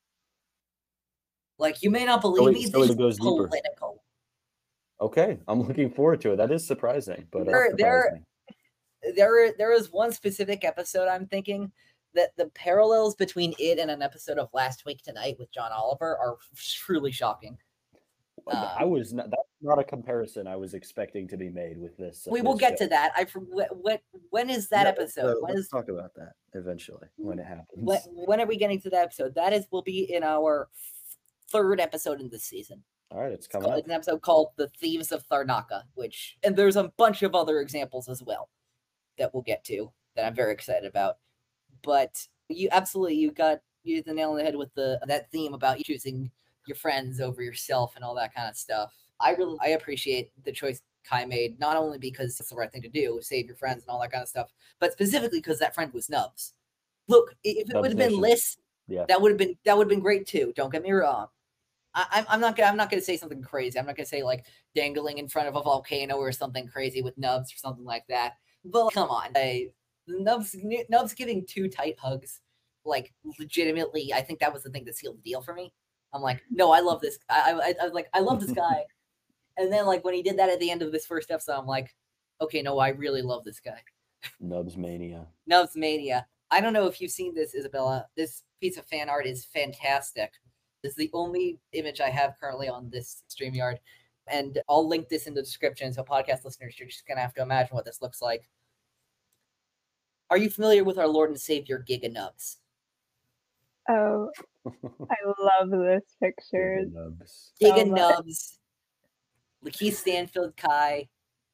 Like, you may not believe me, this is political. Deeper. Okay, I'm looking forward to it. That is surprising, but there is one specific episode I'm thinking that the parallels between it and an episode of Last Week Tonight with John Oliver are truly shocking. That's not a comparison I was expecting to be made with this. We will get to that. When is that episode? Let's talk about that eventually when it happens. When are we getting to that episode? Will be in our third episode in this season. All right, it's coming up. It's an episode called The Thieves of Tharnaca, and there's a bunch of other examples as well that we'll get to that I'm very excited about. But you hit the nail on the head with that theme about choosing your friends over yourself and all that kind of stuff. I appreciate the choice Kai made, not only because it's the right thing to do, save your friends and all that kind of stuff, but specifically because that friend was Nubs. Look, if it would have been Liz, that would have been great too. Don't get me wrong. I'm not gonna say something crazy. I'm not gonna say like dangling in front of a volcano or something crazy with Nubs or something like that. But come on, Nubs giving 2 tight hugs, like legitimately, I think that was the thing that sealed the deal for me. I'm like, no, I love this. I was like, I love this guy. And then like when he did that at the end of this first episode, I'm like, okay, no, I really love this guy. Nubs mania. Nubs mania. I don't know if you've seen this, Isabella. This piece of fan art is fantastic. This is the only image I have currently on this StreamYard. And I'll link this in the description, so podcast listeners, you're just going to have to imagine what this looks like. Are you familiar with our Lord and Savior, Giga Nubs? Oh, I love this picture. Giga Nubs. Lakeith Stanfield Kai.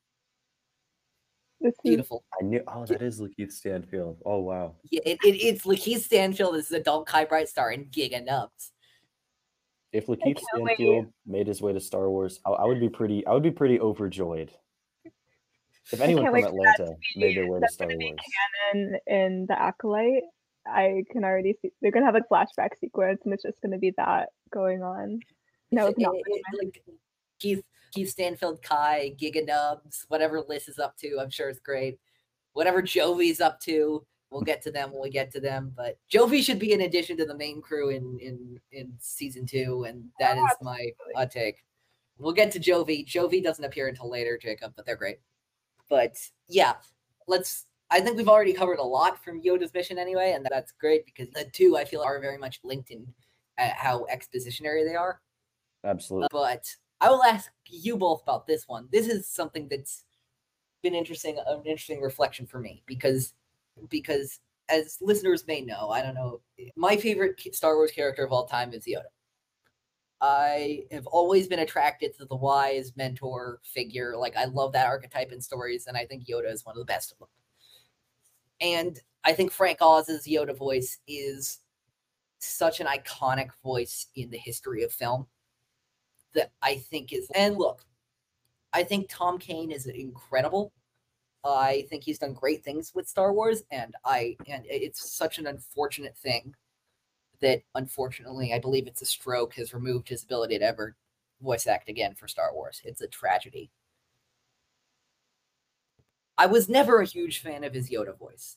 Beautiful. I knew. Oh, that is Lakeith Stanfield. Oh, wow. Yeah, it's Lakeith Stanfield. This is adult Kai Brightstar and Giga Nubs. If Lakeith Stanfield made his way to Star Wars, I would be pretty overjoyed. If anyone from Atlanta made their way to Star Wars, canon in the Acolyte, I can already see they're gonna have a flashback sequence, and it's just gonna be that going on. No, it's not. Like Keith Stanfield, Kai, Giga Nubs, whatever Liz is up to, I'm sure it's great. Whatever Jovi's up to, we'll get to them when we get to them. But Jovi should be in addition to the main crew in season 2, and that is my hot take. We'll get to Jovi. Jovi doesn't appear until later, Jacob, but they're great. But yeah, I think we've already covered a lot from Yoda's mission anyway, and that's great because the 2 I feel are very much linked in how expositionary they are. Absolutely. But I will ask you both about this one. This is something that's been an interesting reflection for me because as listeners may know, I don't know, my favorite Star Wars character of all time is Yoda. I have always been attracted to the wise mentor figure. Like, I love that archetype in stories, and I think Yoda is one of the best of them. And I think Frank Oz's Yoda voice is such an iconic voice in the history of film that I think is... And look, I think Tom Kane is incredible. I think he's done great things with Star Wars, and it's such an unfortunate thing that, unfortunately, I believe it's a stroke, has removed his ability to ever voice act again for Star Wars. It's a tragedy. I was never a huge fan of his Yoda voice.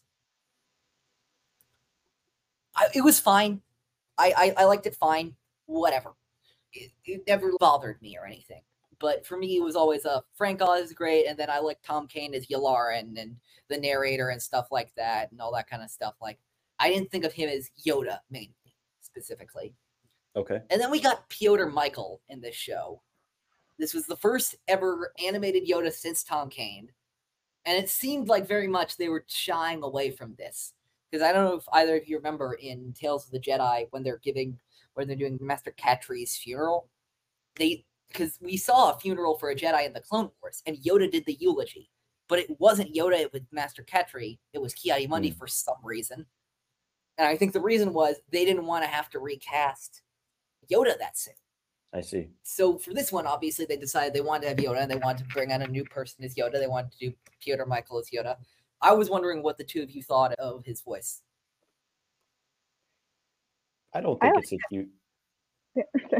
It was fine. I liked it fine. Whatever. It never bothered me or anything. But for me, it was always Frank Oz is great, and then I like Tom Kane as Yularen and the narrator and stuff like that, and all that kind of stuff. Like, I didn't think of him as Yoda mainly, specifically. Okay. And then we got Piotr Michael in this show. This was the first ever animated Yoda since Tom Kane, and it seemed like very much they were shying away from this. Because I don't know if either of you remember in Tales of the Jedi when they're doing Master Catri's funeral, because we saw a funeral for a Jedi in the Clone Wars, and Yoda did the eulogy. But it wasn't Yoda with Master Catri, it was Ki-Adi-Mundi for some reason. And I think the reason was they didn't want to have to recast Yoda that soon. I see. So for this one, obviously, they decided they wanted to have Yoda, and they wanted to bring on a new person as Yoda. They wanted to do Piotr Michael as Yoda. I was wondering what the two of you thought of his voice. I don't think it's a cute...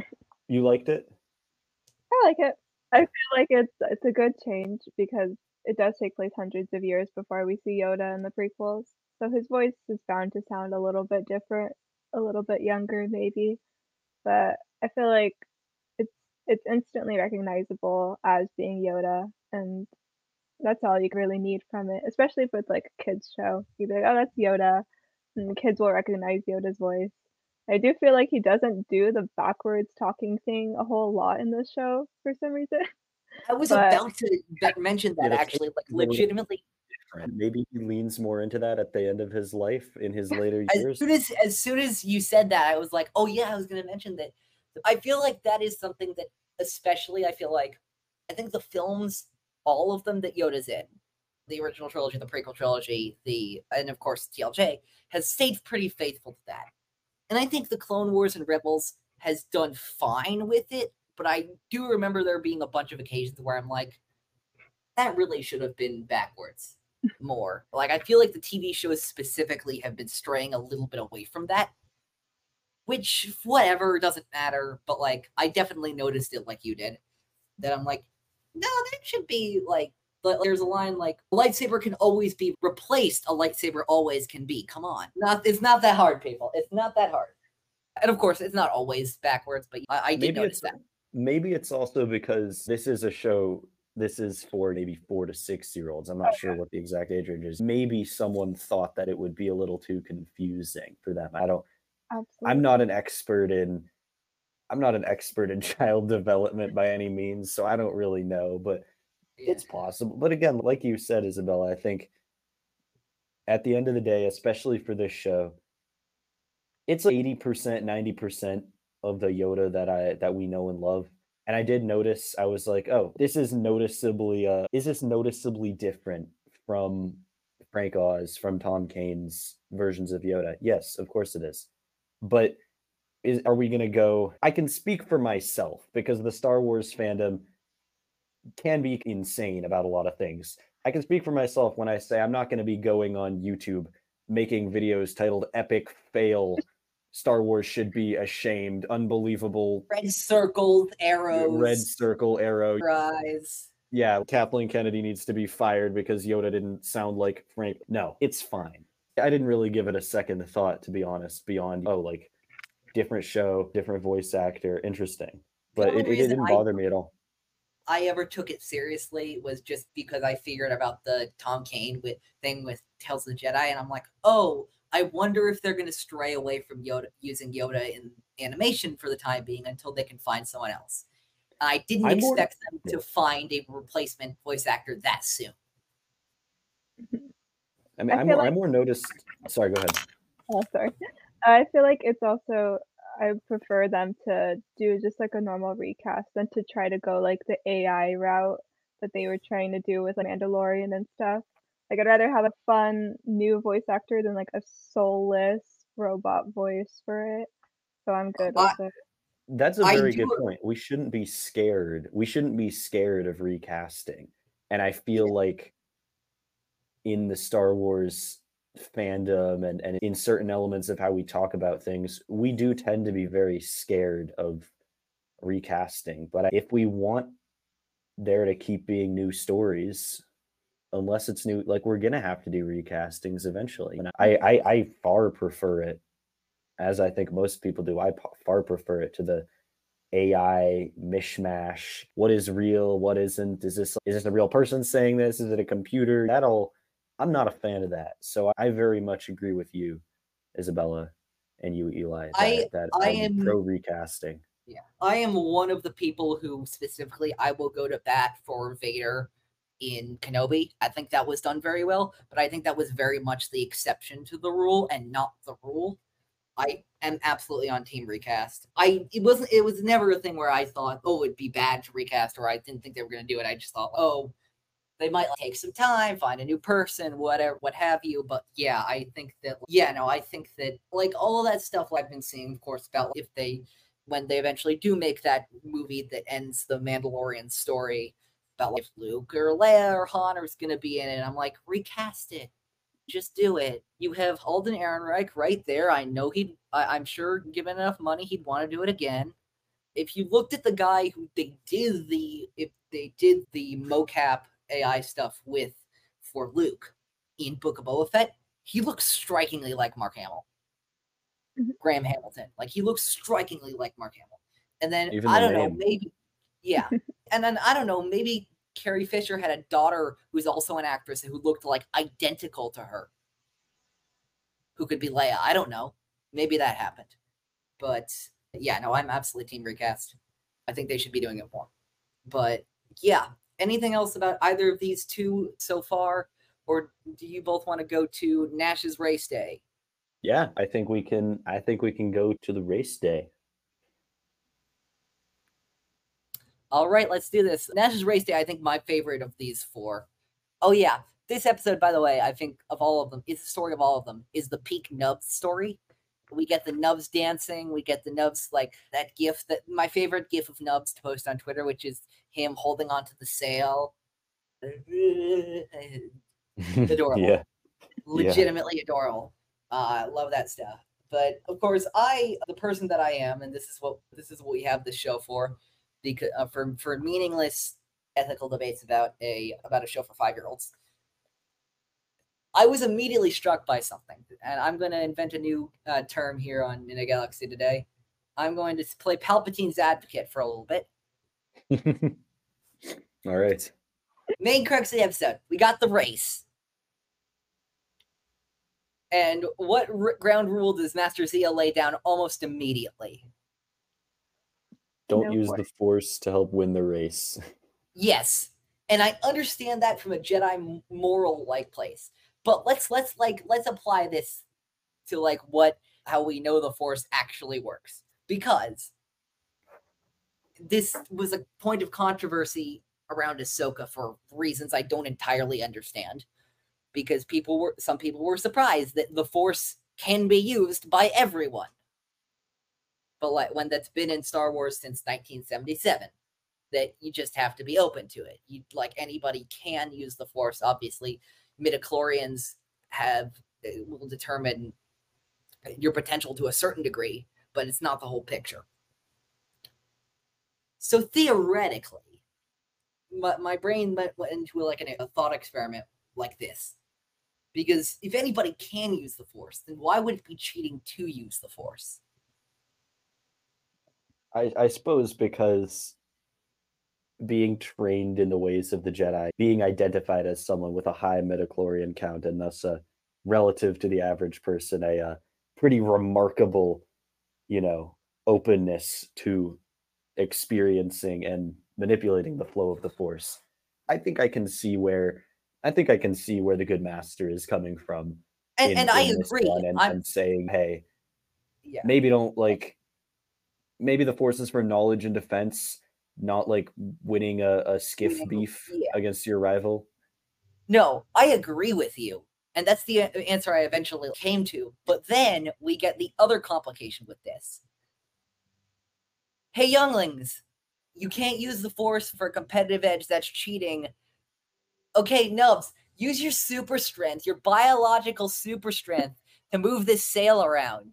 You liked it? I like it. I feel like it's a good change because it does take place hundreds of years before we see Yoda in the prequels. So his voice is bound to sound a little bit different, a little bit younger maybe, but I feel like it's it's instantly recognizable as being Yoda, and that's all you really need from it, especially if it's like a kids show. You'd be like, "Oh, that's Yoda," and the kids will recognize Yoda's voice. I do feel like he doesn't do the backwards talking thing a whole lot in this show for some reason, I was but about to mention that Yeah, actually, like legitimately. maybe he leans more into that at the end of his life in his later years. As soon as you said that, I was like, oh yeah, I was going to mention that. I feel like that is something that, especially, I think the films, all of them that Yoda's in, the original trilogy, the prequel trilogy, and of course TLJ, has stayed pretty faithful to that. And I think the Clone Wars and Rebels has done fine with it, but I do remember there being a bunch of occasions where I'm like, that really should have been backwards more. Like, I feel like the TV shows specifically have been straying a little bit away from that, which, whatever, doesn't matter. But, like, I definitely noticed it like you did. That I'm like, no, that should be, like, there's a line like, a lightsaber can always be replaced, a lightsaber always can be. Come on. It's not that hard, people. It's not that hard. And, of course, it's not always backwards, but I did notice that. Maybe it's also because this is a show, this is for maybe 4 to 6-year-olds. I'm not sure what the exact age range is. Maybe someone thought that it would be a little too confusing for them. I'm not an expert in child development by any means, so I don't really know, but it's possible. But again, like you said, Isabella, I think at the end of the day, especially for this show, it's like 80%, 90% of the Yoda that we know and love. And I did notice, I was like, oh, this is noticeably different from Frank Oz, from Tom Kane's versions of Yoda? Yes, of course it is. But are we going to go? I can speak for myself because the Star Wars fandom can be insane about a lot of things. I can speak for myself when I say I'm not going to be going on YouTube making videos titled Epic Fail, Star Wars should be ashamed, unbelievable. Red circle arrow. Rise. Yeah, Kathleen Kennedy needs to be fired because Yoda didn't sound like Frank. No, it's fine. I didn't really give it a second thought, to be honest, beyond, like, different show, different voice actor, interesting. But it didn't bother me at all. I ever took it seriously was just because I figured about the Tom Kane thing with Tales of the Jedi, and I'm like, oh, I wonder if they're going to stray away from using Yoda in animation for the time being until they can find someone else. I didn't expect them to find a replacement voice actor that soon. I mean, I'm more noticed. Sorry, go ahead. Oh, sorry. I feel like it's also, I prefer them to do just like a normal recast than to try to go like the AI route that they were trying to do with Mandalorian and stuff. Like, I'd rather have a fun new voice actor than like a soulless robot voice for it. So I'm good with it. That's a very good point. We shouldn't be scared. We shouldn't be scared of recasting. And I feel like in the Star Wars fandom and in certain elements of how we talk about things, we do tend to be very scared of recasting. But if we want there to keep being new stories, unless it's new, like, we're gonna have to do recastings eventually. And I far prefer it, as I think most people do. I far prefer it to the AI mishmash. What is real? What isn't? Is this a real person saying this? Is it a computer? I'm not a fan of that. So I very much agree with you, Isabella, and you, Eli. I am pro recasting. Yeah, I am one of the people who specifically I will go to bat for Vader in Kenobi. I think that was done very well, but I think that was very much the exception to the rule and not the rule. I am absolutely on team recast. It was never a thing where I thought, oh, it'd be bad to recast, or I didn't think they were going to do it. I just thought, oh, they might take some time, find a new person, whatever, what have you. But yeah, I think that like all of that stuff I've been seeing, of course, about when they eventually do make that movie that ends the Mandalorian story, about like if Luke or Leia or Han is going to be in it, I'm like, recast it. Just do it. You have Alden Ehrenreich right there. I know I'm sure given enough money, he'd want to do it again. if you looked at the guy who they did the mocap AI stuff with for Luke in Book of Boba Fett, he looks strikingly like Mark Hamill. Graham Hamilton. Like, he looks strikingly like Mark Hamill. And then, I don't know, maybe, yeah. And then, I don't know, maybe Carrie Fisher had a daughter who's also an actress who looked like identical to her, who could be Leia. I don't know. Maybe that happened. But yeah, no, I'm absolutely team recast. I think they should be doing it more. But yeah, anything else about either of these two so far? Or do you both want to go to Nash's race day? Yeah, I think we can go to the race day. All right, let's do this. Nash's race day, I think my favorite of these four. Oh yeah, this episode, by the way, I think of all of them, is the story of all of them, is the peak Nubs story. We get the Nubs dancing. We get the Nubs, like that gif, that my favorite gif of Nubs to post on Twitter, which is him holding onto the sail. Adorable. Yeah. Legitimately adorable. I love that stuff. But of course, the person that I am, and this is what we have this show for, because for meaningless ethical debates about a show for 5-year-olds. I was immediately struck by something, and I'm going to invent a new term here on In a Galaxy today. I'm going to play Palpatine's advocate for a little bit. All right. Main crux of the episode. We got the race. And what ground rule does Master Zia lay down almost immediately? Don't use the Force to help win the race. Yes. And I understand that from a Jedi moral-like place. But let's apply this to how we know the Force actually works. Because this was a point of controversy around Ahsoka for reasons I don't entirely understand. Because some people were surprised that the Force can be used by everyone. But when that's been in Star Wars since 1977, that you just have to be open to it. Anybody can use the Force. Obviously, midichlorians will determine your potential to a certain degree, but it's not the whole picture. So theoretically, my brain went into a thought experiment like this. Because if anybody can use the Force, then why would it be cheating to use the Force? I suppose because being trained in the ways of the Jedi, being identified as someone with a high midichlorian count, and thus relative to the average person, a pretty remarkable, openness to experiencing and manipulating the flow of the Force. I think I can see where the good master is coming from. And I agree. And saying, hey, maybe maybe the Force is for knowledge and defense, not winning a skiff beef against your rival. No, I agree with you. And that's the answer I eventually came to. But then we get the other complication with this. Hey, younglings, you can't use the Force for a competitive edge. That's cheating. Okay, Nubs, use your super strength, your biological super strength, to move this sail around.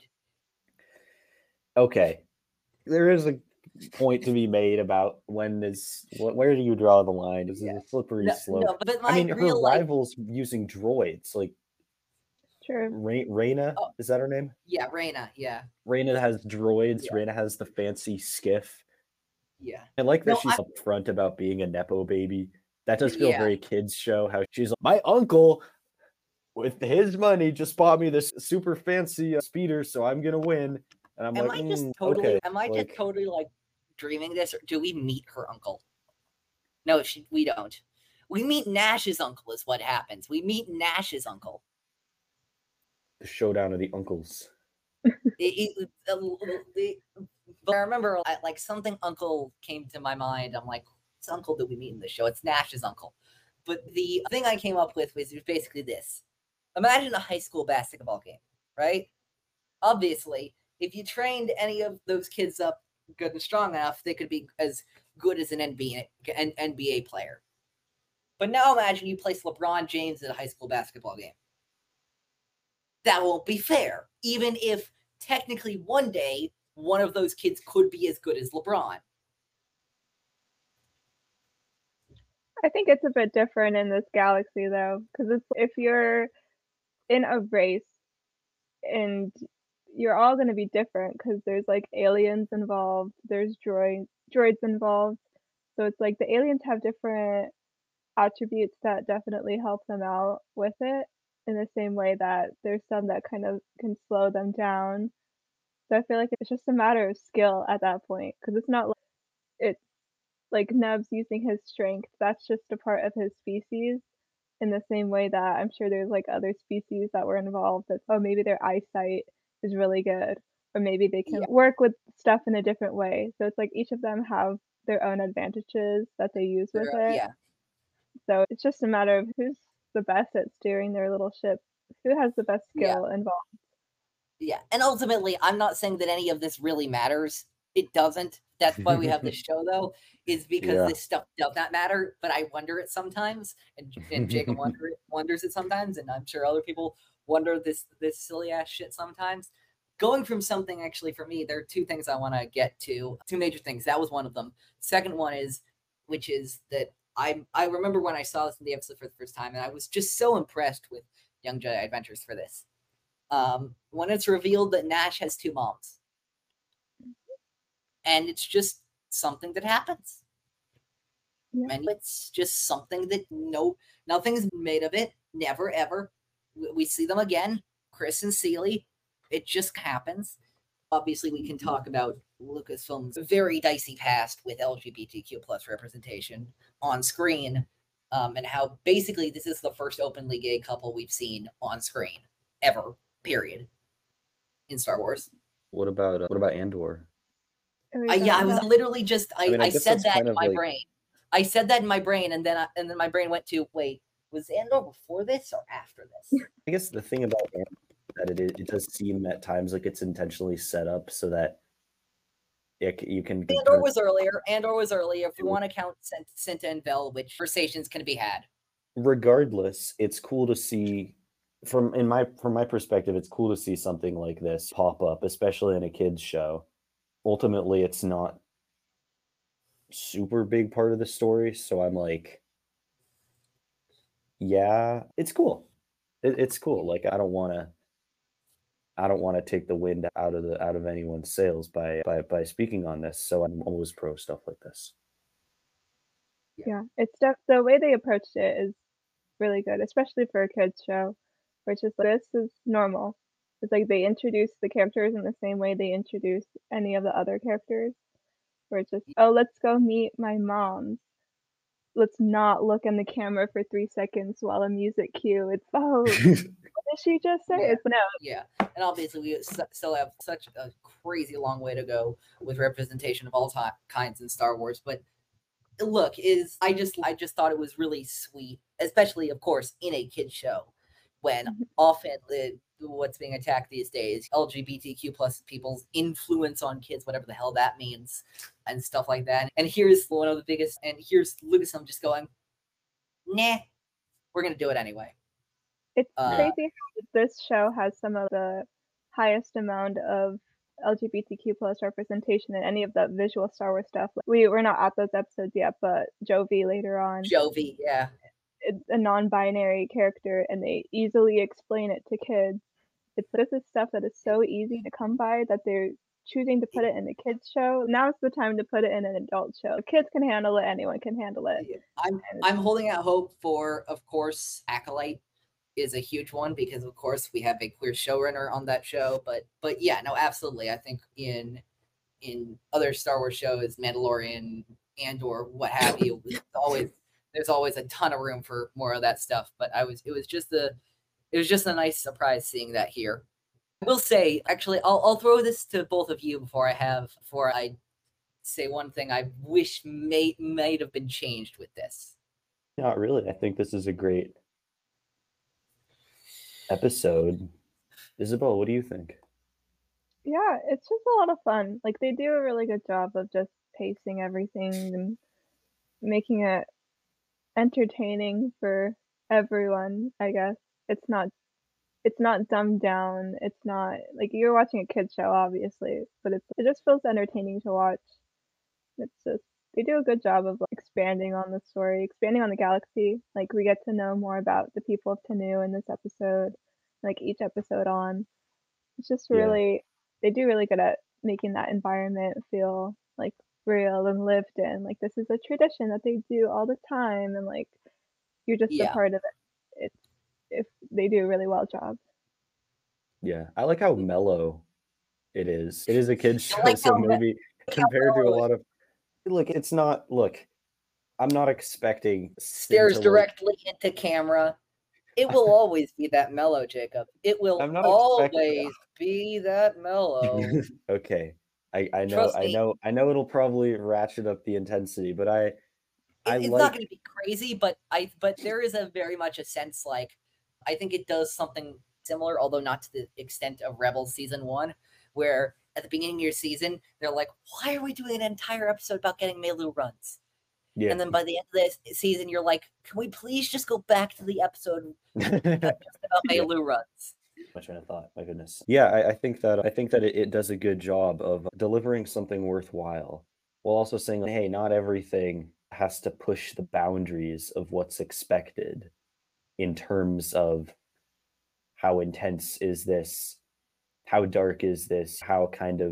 Okay. There is a point to be made about where do you draw the line? Is it a slippery slope? No, but her rival's using droids. Sure. Reyna, is that her name? Yeah, Reyna, yeah. Reyna has droids. Yeah. Reyna has the fancy skiff. Yeah. I like that she's upfront about being a Nepo baby. That does feel very kids show, how she's like, my uncle, with his money, just bought me this super fancy speeder, so I'm going to win. And I'm am I just totally dreaming this? Or do we meet her uncle? No, we don't. We meet Nash's uncle is what happens. We meet Nash's uncle. The showdown of the uncles. But I remember something uncle came to my mind. I'm like, what's uncle that we meet in the show? It's Nash's uncle. But the thing I came up with was basically this. Imagine a high school basketball game, right? Obviously, if you trained any of those kids up good and strong enough, they could be as good as an NBA player. But now imagine you place LeBron James at a high school basketball game. That won't be fair. Even if technically one day one of those kids could be as good as LeBron. I think it's a bit different in this galaxy, though, because it's if you're in a race and you're all going to be different because there's like aliens involved, there's droids involved. So it's like the aliens have different attributes that definitely help them out with it in the same way that there's some that kind of can slow them down. So I feel like it's just a matter of skill at that point because it's not like it's like Neb's using his strength. That's just a part of his species in the same way that I'm sure there's like other species that were involved that, oh, maybe their eyesight is really good, or maybe they can work with stuff in a different way. So it's like each of them have their own advantages that they use with it. Yeah. So it's just a matter of who's the best at steering their little ship, who has the best skill involved. Yeah, and ultimately, I'm not saying that any of this really matters. It doesn't. That's why we have this show, though, is because this stuff does not matter. But I wonder it sometimes, and Jacob wonders it sometimes, and I'm sure other people wonder this silly ass shit sometimes. Going from something, actually, for me, there are two things I want to get to. Two major things. That was one of them. Second one is, which is that I remember when I saw this in the episode for the first time, and I was just so impressed with Young Jedi Adventures for this. When it's revealed that Nash has two moms. And it's just something that happens. Yeah. And it's just something that nothing's made of it. Never, ever. We see them again. Chris and Seely. It just happens. Obviously, we can talk about Lucasfilm's very dicey past with LGBTQ plus representation on screen, and how basically this is the first openly gay couple we've seen on screen ever. Period. In Star Wars. What about Andor? I was literally just I said that in my brain. I said that in my brain, and then my brain went to, wait, was Andor before this or after this? I guess the thing about Andor is that it does seem at times like it's intentionally set up so that you can. Andor was earlier. If you want to count Cinta and Vel, which conversations can be had. Regardless, it's cool to see. From my perspective, it's cool to see something like this pop up, especially in a kids show. Ultimately, it's not super big part of the story, so I'm like, yeah, it's cool. It's cool. Like I don't want to take the wind out of anyone's sails by speaking on this. So I'm always pro stuff like this. Yeah, it's the way they approached it is really good, especially for a kids show. Which is like, this is normal. It's like they introduce the characters in the same way they introduce any of the other characters. Where it's just, oh, let's go meet my mom. Let's not look in the camera for 3 seconds while a music cue. It's, oh, what did she just say? It's no. Yeah, and obviously we still have such a crazy long way to go with representation of all kinds in Star Wars. But look, I just thought it was really sweet, especially, of course, in a kids show. When often what's being attacked these days, LGBTQ plus people's influence on kids, whatever the hell that means, and stuff like that. And here's one of the biggest, and here's Lucasfilm just going, nah, we're going to do it anyway. It's crazy how this show has some of the highest amount of LGBTQ plus representation in any of the visual Star Wars stuff. We're not at those episodes yet, but Jovi later on. Jovi, yeah. It's a non-binary character, and they easily explain it to kids. This is stuff that is so easy to come by that they're choosing to put it in a kids show. Now it's the time to put it in an adult show. Kids can handle it. Anyone can handle it. I'm holding out hope for, of course, Acolyte is a huge one because, of course, we have a queer showrunner on that show. But yeah, no, absolutely. I think in other Star Wars shows, Mandalorian, Andor, what have you, there's always a ton of room for more of that stuff. But it was just a nice surprise seeing that here. I will say, actually, I'll throw this to both of you before I say one thing I wish might have been changed with this. Not really. I think this is a great episode. Isabel, what do you think? Yeah, it's just a lot of fun. Like they do a really good job of just pacing everything and making it entertaining for everyone, I guess. It's not it's not dumbed down. It's not like you're watching a kids show, obviously, but it just feels entertaining to watch. It's just they do a good job of like, expanding on the story, expanding on the galaxy. Like we get to know more about the people of Tanu in this episode, like each episode on. It's just really they do really good at making that environment feel like real and lived in. Like this is a tradition that they do all the time, and like you're just a part of it. If they do a really well job. Yeah, I like how mellow it is. It is a kids show, so maybe compared to a lot of look, it's not. Look, I'm not expecting stares directly into camera. It will always be that mellow, Jacob. It will always be that mellow. Okay, I know it'll probably ratchet up the intensity, but it's not going to be crazy, but there is a very much a sense like I think it does something similar, although not to the extent of Rebels season 1, where at the beginning of your season they're like, "Why are we doing an entire episode about getting Melu runs?" Yeah. And then by the end of the season, you're like, "Can we please just go back to the episode just about Melu runs?" My train of thought. My goodness. Yeah, I think that it does a good job of delivering something worthwhile, while also saying, "Hey, not everything has to push the boundaries of what's expected in terms of how intense is this, how dark is this, how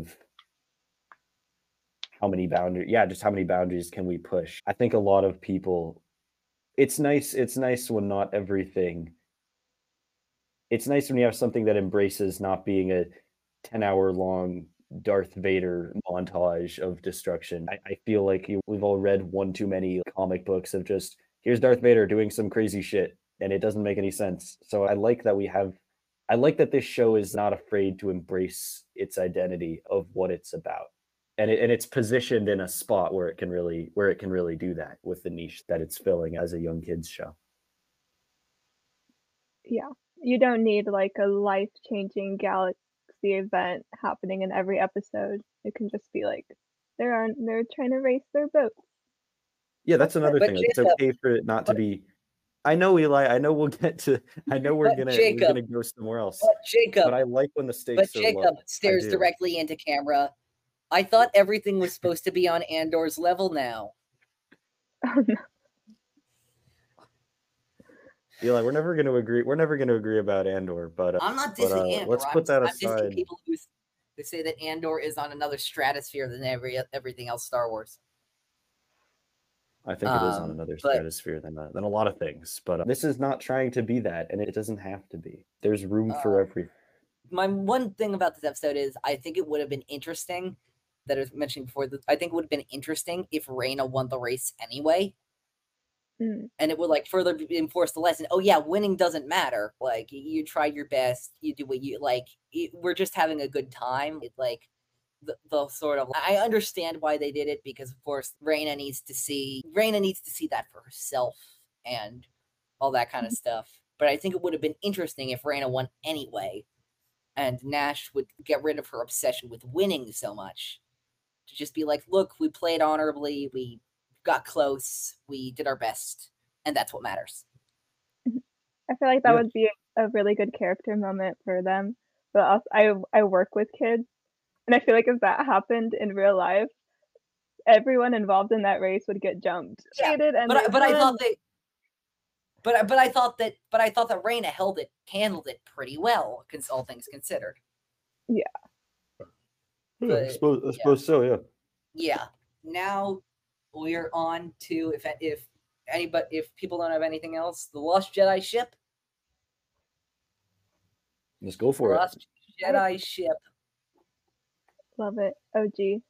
many boundaries can we push." I think a lot of people, it's nice when not everything, it's nice when you have something that embraces not being a 10-hour long Darth Vader montage of destruction. I feel like we've all read one too many comic books of just, here's Darth Vader doing some crazy shit, and it doesn't make any sense. So I like that this show is not afraid to embrace its identity of what it's about. And it's positioned in a spot where it can really do that with the niche that it's filling as a young kids show. Yeah, you don't need like a life-changing galaxy event happening in every episode. It can just be like they're trying to race their boat. Yeah, that's another thing. Like, it's okay for it not to be. I know, Eli. I know we're gonna go somewhere else. But I like when the stakes are low. But Jacob stares directly into camera. I thought everything was supposed to be on Andor's level now. Oh, no. Eli, we're never going to agree. We're never going to agree about Andor, but I'm not dissing Andor. Let's put that aside. I'm dissing people who say that Andor is on another stratosphere than everything else Star Wars. I think it is on another stratosphere than a lot of things, but this is not trying to be that, and it doesn't have to be. There's room for everything. My one thing about this episode is I think it would have been interesting, that I was mentioning before, I think it would have been interesting if Reyna won the race anyway. And it would like further enforce the lesson. Oh yeah, winning doesn't matter. Like you try your best, you do what you like. We're just having a good time. It's like the sort of, I understand why they did it, because of course Reyna needs to see that for herself and all that kind of stuff. But I think it would have been interesting if Reyna won anyway, and Nash would get rid of her obsession with winning so much to just be like, look, we played honorably, we got close, we did our best, and that's what matters. I feel like that would be a really good character moment for them. But also, I work with kids, and I feel like if that happened in real life, everyone involved in that race would get jumped. Yeah, but I thought that Reyna handled it pretty well, all things considered. Yeah. I suppose so. Yeah. Yeah. Now we're on to if people don't have anything else, the Lost Jedi ship. Let's go for it. Lost Jedi ship. Love it. OG.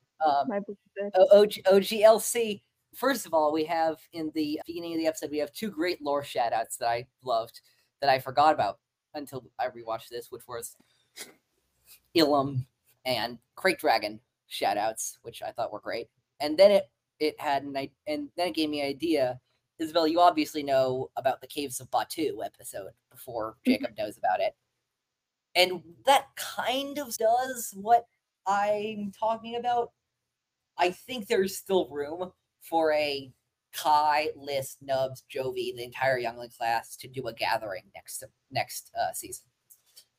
OGLC. First of all, we have in the beginning of the episode, we have two great lore shoutouts that I loved that I forgot about until I rewatched this, which was Ilum and Crate Dragon shoutouts, which I thought were great. And then it gave me an idea. Isabel, you obviously know about the Caves of Batu episode before Jacob knows about it. And that kind of does what I'm talking about. I think there's still room for a Kai, List, Nubs, Jovi, the entire Youngling class to do a gathering next season.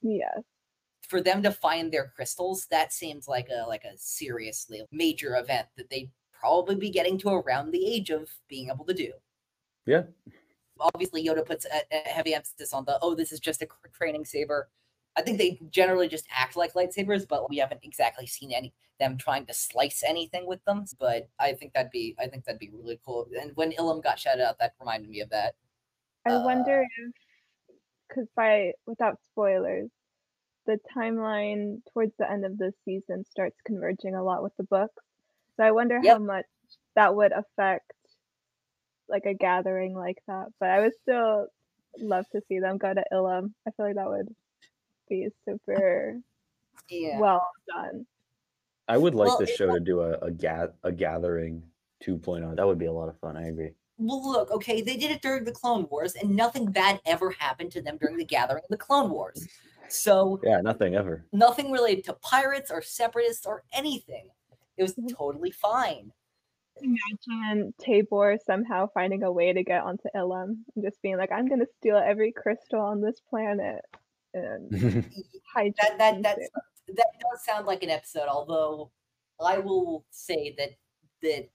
Yes. For them to find their crystals, that seems like a seriously major event that they'd probably be getting to around the age of being able to do. Yeah. Obviously, Yoda puts a heavy emphasis on this is just a training saber. I think they generally just act like lightsabers, but we haven't exactly seen them trying to slice anything with them. But I think that'd be really cool. And when Ilum got shouted out, that reminded me of that. I wonder if, because without spoilers, the timeline towards the end of the season starts converging a lot with the books. So I wonder how much that would affect like a gathering like that. But I would still love to see them go to Ilum. I feel like that would be super well done. I would like the show to do a gathering 2.0. That would be a lot of fun. I agree. Well, look, okay, they did it during the Clone Wars, and nothing bad ever happened to them during the gathering of the Clone Wars. So yeah, nothing ever. Nothing related to pirates or separatists or anything. It was totally fine. Imagine Tabor somehow finding a way to get onto Ilum and just being like, "I'm gonna steal every crystal on this planet." And that does sound like an episode. Although I will say that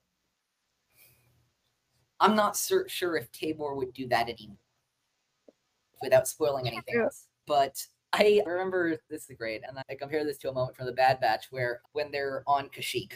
I'm not sure if Tabor would do that anymore without spoiling anything else. But I remember, this is great, and I compare this to a moment from the Bad Batch where when they're on Kashyyyk,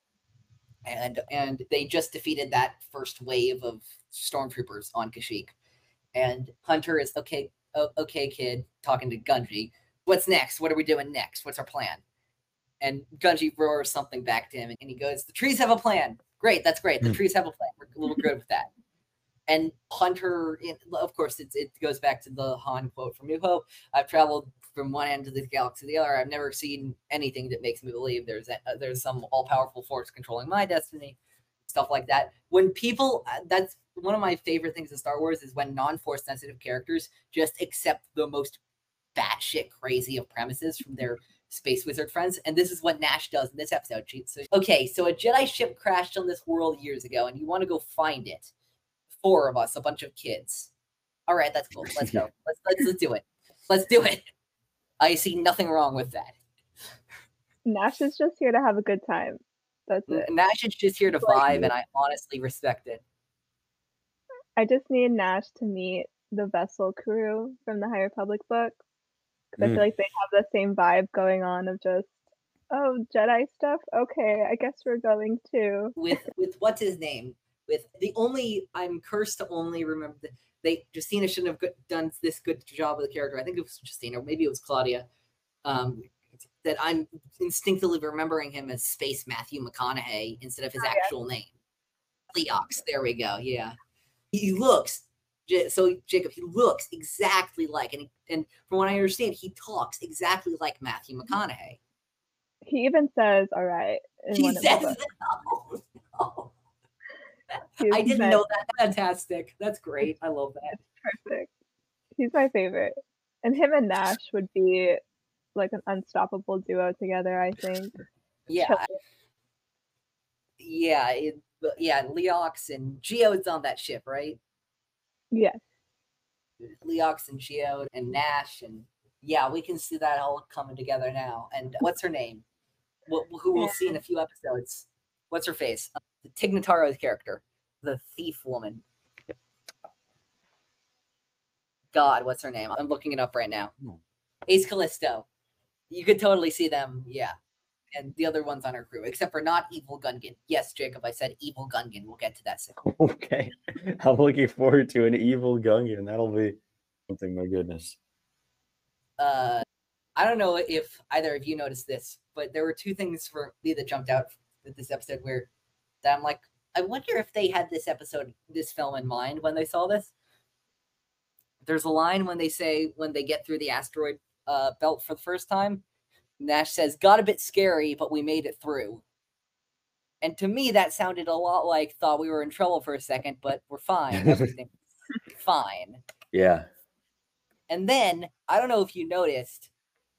and they just defeated that first wave of stormtroopers on Kashyyyk, and Hunter is okay, kid, talking to Gunji. What's next? What are we doing next? What's our plan? And Gunji roars something back to him, and he goes, "The trees have a plan." Great, that's great. The trees have a plan. We're a little good with that. And Hunter, of course, it goes back to the Han quote from New Hope. I've traveled from one end of the galaxy to the other. I've never seen anything that makes me believe there's some all-powerful force controlling my destiny, stuff like that. When people, that's one of my favorite things in Star Wars is when non-force sensitive characters just accept the most batshit crazy of premises from their space wizard friends. And this is what Nash does in this episode. So a Jedi ship crashed on this world years ago, and you want to go find it. 4 of us, a bunch of kids. All right, that's cool. Let's go. Let's do it. Let's do it. I see nothing wrong with that. Nash is just here to have a good time. That's it. Nash is just here to vibe, and I honestly respect it. I just need Nash to meet the Vessel crew from the High Republic books, because I feel like they have the same vibe going on of just, oh, Jedi stuff? Okay, I guess we're going to. With what's his name? I'm cursed to only remember that Justina shouldn't have done this good job of the character. I think it was Justina, or maybe it was Claudia. That I'm instinctively remembering him as Space Matthew McConaughey instead of his actual name. Leox, there we go. Yeah, he looks. So Jacob, he looks exactly like, and from what I understand, he talks exactly like Matthew McConaughey. He even says, "All right." He says, "No." I didn't know that. Fantastic. That's great. I love that. It's perfect. He's my favorite. And him and Nash would be like an unstoppable duo together, I think. Yeah. Yeah, Leox and Geode's on that ship, right? Yes. Leox and Geode and Nash, and yeah, we can see that all coming together now. And what's her name? Who we'll see in a few episodes. What's her face? Tig Notaro's character, the thief woman. God, what's her name? I'm looking it up right now. Ace Callisto. You could totally see them, yeah. And the other ones on our crew, except for not Evil Gungan. Yes, Jacob, I said Evil Gungan. We'll get to that soon. Okay. I'm looking forward to an Evil Gungan. That'll be something, my goodness. I don't know if either of you noticed this, but there were 2 things for me that jumped out with this episode that I'm like, I wonder if they had this film in mind when they saw this. There's a line when they get through the asteroid belt for the first time. Nash says, "Got a bit scary, but we made it through." And to me, that sounded a lot like, thought we were in trouble for a second, but we're fine. Everything's fine. Yeah. And then, I don't know if you noticed,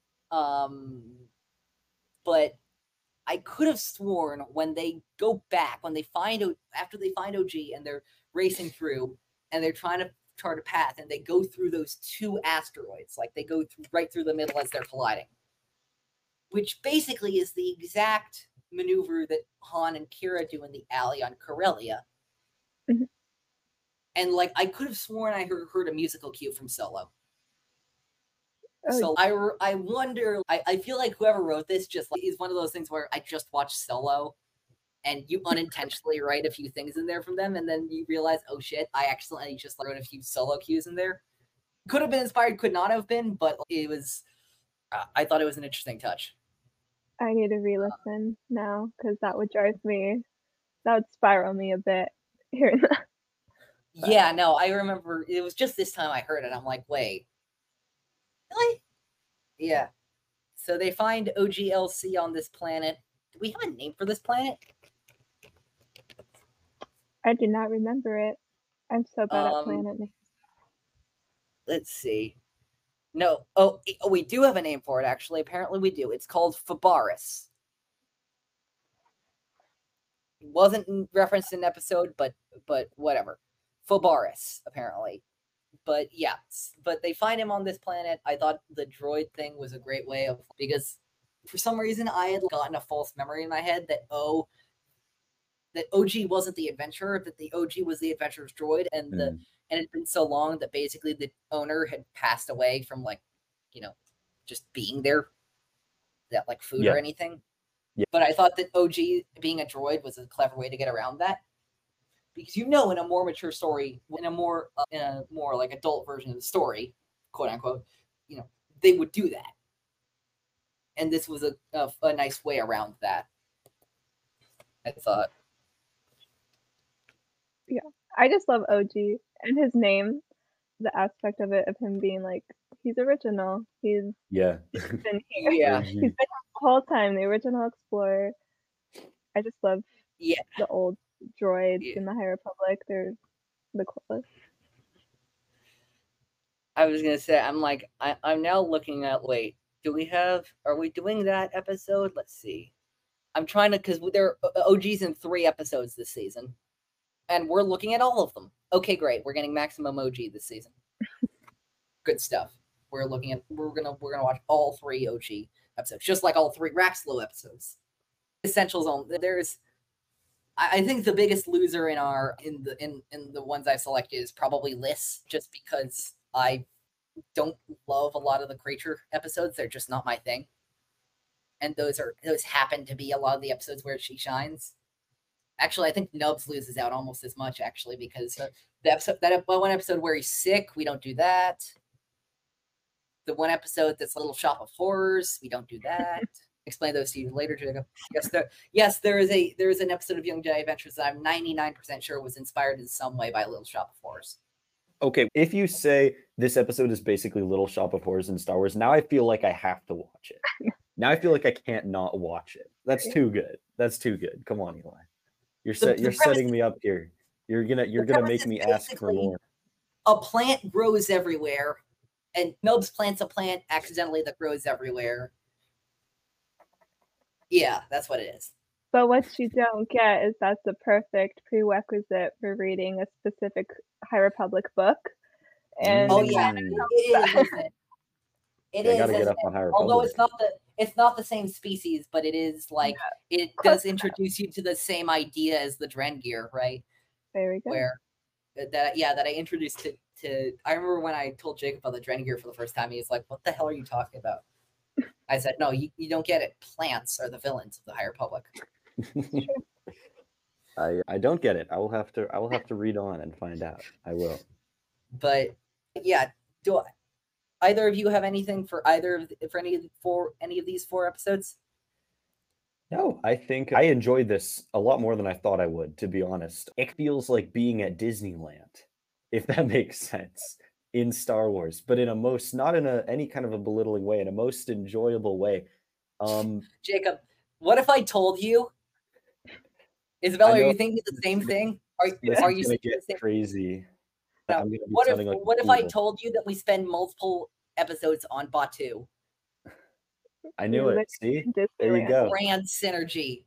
but I could have sworn when they go back, after they find OG and they're racing through and they're trying to charted path, and they go through those 2 asteroids. Like, they go right through the middle as they're colliding. Which basically is the exact maneuver that Han and Kira do in the alley on Corellia. Mm-hmm. And, like, I could have sworn I heard a musical cue from Solo. Oh. So I wonder, I feel like whoever wrote this just like, is one of those things where I just watched Solo and you unintentionally write a few things in there from them, and then you realize, oh shit, I accidentally just wrote a few Solo cues in there. Could have been inspired, could not have been, but it was, I thought it was an interesting touch. I need to re-listen now, because that would spiral me a bit here and there. Yeah, no, I remember it was just this time I heard it. I'm like, wait, really? Yeah. So they find OGLC on this planet. Do we have a name for this planet? I do not remember it. I'm so bad at planet names. Let's see. No. Oh, we do have a name for it, actually. Apparently we do. It's called Phabaris. It wasn't referenced in an episode, but whatever. Phabaris, apparently. But yeah, but they find him on this planet. I thought the droid thing was a great way of, because for some reason I had gotten a false memory in my head that OG wasn't the adventurer, that the OG was the adventurer's droid, and and it'd been so long that basically the owner had passed away from, like, you know, just being there, that like food or anything. Yeah. But I thought that OG being a droid was a clever way to get around that. Because, you know, in a more mature story, in a more like adult version of the story, quote unquote, you know, they would do that. And this was a nice way around that, I thought. Yeah, I just love OG and his name, the aspect of it, of him being like, he's original. He's been here. Yeah. He's been here the whole time, the original explorer. I just love the old droids in the High Republic. They're the coolest. I was gonna say, I'm now looking at, wait, are we doing that episode? Let's see. I'm trying to, because there are OGs in 3 episodes this season, and we're looking at all of them. Okay, great. We're getting maximum OG this season. Good stuff. We're gonna watch all 3 OG episodes, just like all 3 Raxlow episodes. Essentials only. I think the biggest loser in the ones I've selected is probably Liss, just because I don't love a lot of the creature episodes. They're just not my thing. And those happen to be a lot of the episodes where she shines. Actually, I think Nubs loses out almost as much, actually, because that one episode where he's sick, we don't do that. The one episode that's Little Shop of Horrors, we don't do that. Explain those to you later, Jacob. Yes, there is an episode of Young Jedi Adventures that I'm 99% sure was inspired in some way by Little Shop of Horrors. Okay, if you say this episode is basically Little Shop of Horrors in Star Wars, now I feel like I have to watch it. Now I feel like I can't not watch it. That's too good. That's too good. Come on, Eli. You're setting me up here. You're gonna make me ask for more. A plant grows everywhere, and Nubs plants a plant accidentally that grows everywhere. Yeah, that's what it is. But what you don't get is that's the perfect prerequisite for reading a specific High Republic book. And it is, isn't it? It is. Gotta get up on High Republic. Although it's not the same species, but it is like it does introduce you to the same idea as the Drengir, right? There we go. Where that I introduced to. I remember when I told Jacob about the Drengir for the first time, he was like, "What the hell are you talking about?" I said, "No, you don't get it. Plants are the villains of the High Republic." I don't get it. I will have to read on and find out. I will. But yeah, do either of you have anything for any of these 4 episodes? No, I think I enjoyed this a lot more than I thought I would, to be honest. It feels like being at Disneyland, if that makes sense, in Star Wars, but not in any kind of a belittling way, in a most enjoyable way. Jacob, what if I told you? Isabella, are you thinking the same thing? Are you gonna get crazy? No. What if I told you that we spend multiple episodes on Batuu? I knew it. See, there you go. Brand synergy,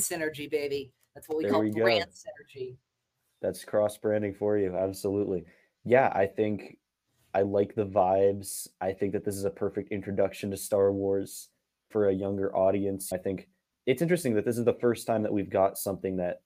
baby. That's what we call brand synergy. That's cross branding for you, absolutely. Yeah, I think I like the vibes. I think that this is a perfect introduction to Star Wars for a younger audience. I think it's interesting that this is the first time that we've got something that,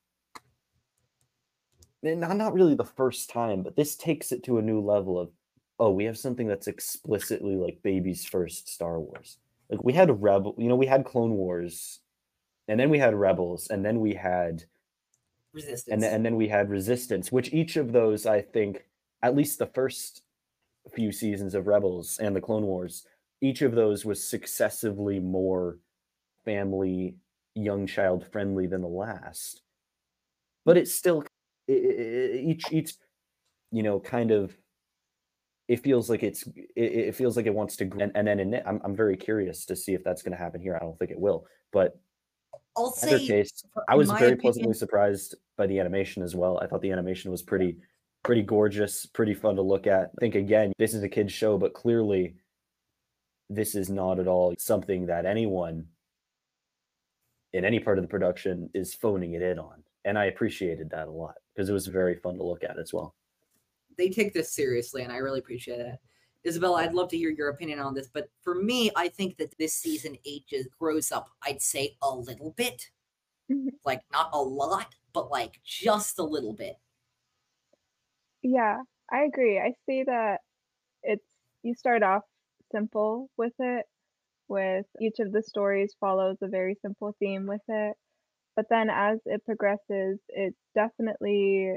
and not really the first time, but this takes it to a new level of, oh, we have something that's explicitly like baby's first Star Wars. Like we had we had Clone Wars, and then we had Rebels, and then we had Resistance, and then we had Resistance, which each of those, I think, at least the first few seasons of Rebels and the Clone Wars, each of those was successively more family, young child friendly than the last. But it's still each kind of, it feels like it feels like it wants to grow. And then I'm very curious to see if that's going to happen here. I don't think it will, but I'll say, case, I was very pleasantly surprised by the animation as well. I thought the animation was pretty gorgeous, pretty fun to look at. I think, again, this is a kid's show, but clearly this is not at all something that anyone in any part of the production is phoning it in on. And I appreciated that a lot because it was very fun to look at as well. They take this seriously, and I really appreciate it. Isabella, I'd love to hear your opinion on this, but for me, I think that this season grows up, I'd say, a little bit. Like, not a lot, but like just a little bit. Yeah, I agree. I see that you start off simple with it, with each of the stories follows a very simple theme with it. But then as it progresses, it definitely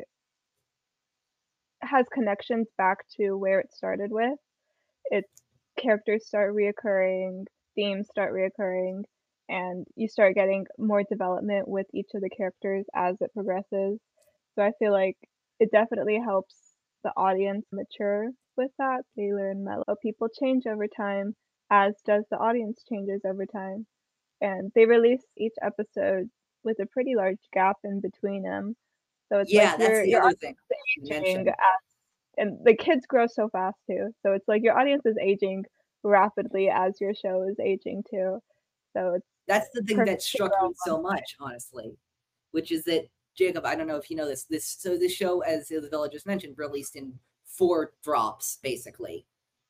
has connections back to where it started with. Its characters start reoccurring, themes start reoccurring, and you start getting more development with each of the characters as it progresses. So I feel like it definitely helps the audience mature with that. They learn that people change over time, as does the audience changes over time. And they release each episode with a pretty large gap in between them. So it's like that's the other thing aging and the kids grow so fast too. So it's like your audience is aging rapidly as your show is aging too. So that's the thing that struck me so much, honestly, which is that, Jacob, I don't know if you know this. So this show, as Isabella just mentioned, released in 4 drops, basically.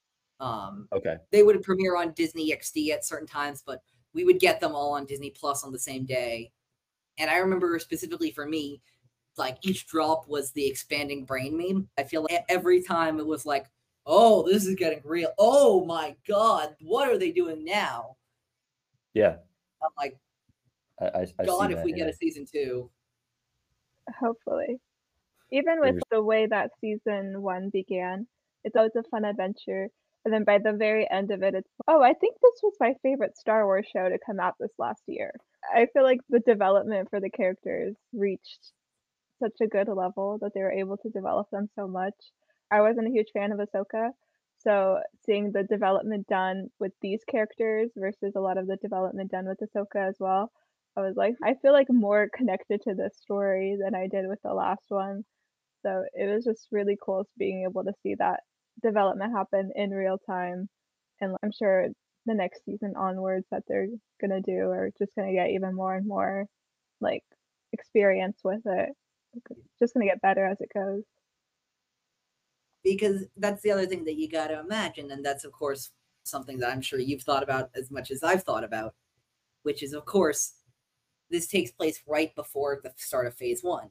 Okay. They would premiere on Disney XD at certain times, but we would get them all on Disney Plus on the same day. And I remember specifically for me, like each drop was the expanding brain meme. I feel like every time it was like, oh, this is getting real. Oh my God, what are they doing now? Yeah. I'm like, I God, if we get a season 2. Hopefully. Even with the way that season 1 began, it's always a fun adventure. And then by the very end of it, it's, oh, I think this was my favorite Star Wars show to come out this last year. I feel like the development for the characters reached such a good level that they were able to develop them so much. I wasn't a huge fan of Ahsoka, so seeing the development done with these characters versus a lot of the development done with Ahsoka as well, I was like, I feel like more connected to this story than I did with the last one. So it was just really cool being able to see that development happen in real time. And I'm sure the next season onwards that they're gonna do are just gonna get even more and more like experience with it. It's just gonna get better as it goes. Because that's the other thing that you got to imagine, and that's of course something that I'm sure you've thought about as much as I've thought about, which is, of course, this takes place right before the start of phase 1.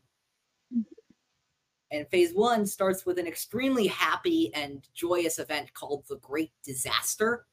And phase 1 starts with an extremely happy and joyous event called the Great Disaster.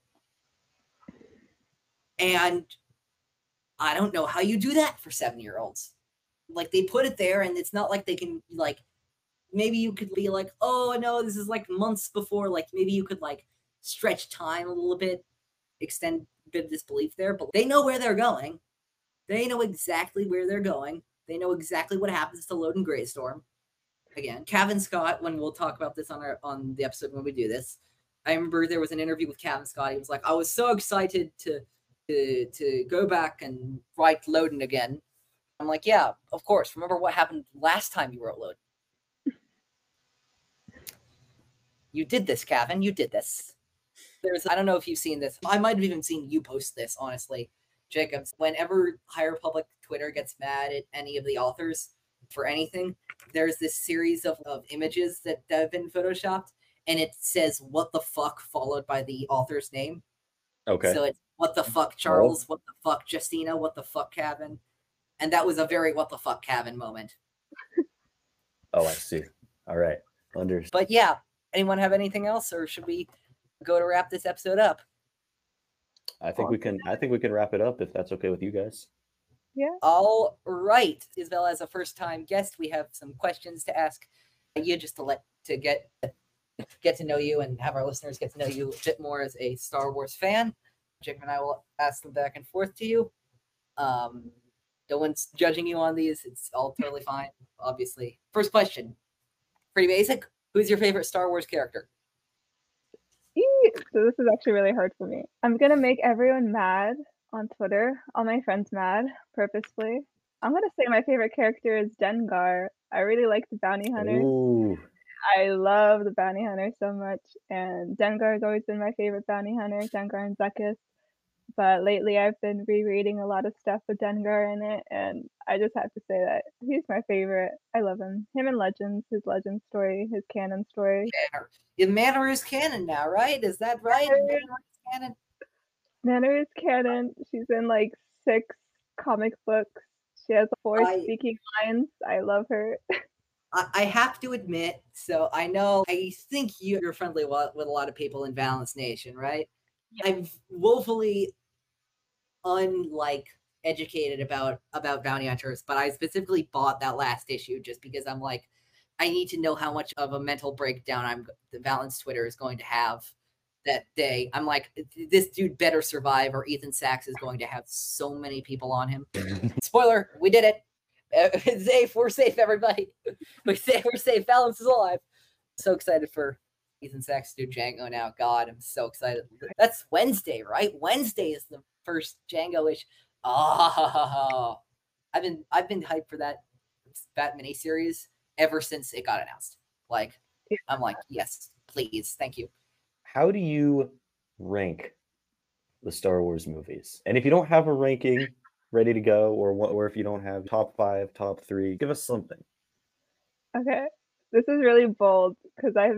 And I don't know how you do that for 7-year-olds. Like, they put it there, and it's not like they can, like, maybe you could be like, oh, no, this is like months before. Like, maybe you could, like, stretch time a little bit, extend a bit of disbelief there. But they know where they're going. They know exactly where they're going. They know exactly what happens to Loden Greystorm. Again, Cavan Scott, when we'll talk about this on the episode when we do this, I remember there was an interview with Cavan Scott. He was like, I was so excited to go back and write Loden again. I'm like, yeah, of course. Remember what happened last time you wrote Loden? You did this, Cavan. You did this. I don't know if you've seen this. I might have even seen you post this, honestly, Jacobs. Whenever High Republic Twitter gets mad at any of the authors, for anything, there's this series of images that have been photoshopped, and it says "what the fuck" followed by the author's name. Okay. So it's "what the fuck Charles," "what the fuck Justina," "what the fuck Cavan," and that was a very "what the fuck Cavan" moment. Oh, I see. All right, understood. But yeah, anyone have anything else, or should we go to wrap this episode up? I think we can wrap it up if that's okay with you guys. Yeah. All right. Isabel, as a first-time guest, we have some questions to ask you, just to get to know you and have our listeners get to know you a bit more as a Star Wars fan. Jacob and I will ask them back and forth to you. No one's judging you on these. It's all totally fine, obviously. First question, pretty basic. Who's your favorite Star Wars character? So this is actually really hard for me. I'm going to make everyone mad on Twitter, all my friends mad, purposefully. I'm going to say my favorite character is Dengar. I really like the bounty hunter. Ooh. I love the bounty hunter so much, and Dengar has always been my favorite bounty hunter, Dengar and Zuckuss. But lately I've been rereading a lot of stuff with Dengar in it, and I just have to say that he's my favorite. I love him. Him and Legends, his Legends story, his canon story. Manor is canon now, right? Is that right? Manor is canon? Manor is canon. She's in like 6 comic books. She has 4 speaking lines. I love her. I have to admit, so I think you're friendly with a lot of people in Valance Nation, right? Yeah. I'm woefully educated about bounty hunters, but I specifically bought that last issue just because I'm like, I need to know how much of a mental breakdown the Valance Twitter is going to have that day. I'm like, this dude better survive, or Ethan Sachs is going to have so many people on him. Spoiler, we did it. Safe, we're safe, everybody. We're safe. Valance is alive. So excited for Ethan Sachs to do Django now. God, I'm so excited. That's Wednesday, right? Wednesday is the first Django-ish. Oh, I've been hyped for that miniseries ever since it got announced. Like, I'm like, yes, please, thank you. How do you rank the Star Wars movies? And if you don't have a ranking ready to go, or if you don't have top 5, top 3, give us something. Okay, this is really bold because I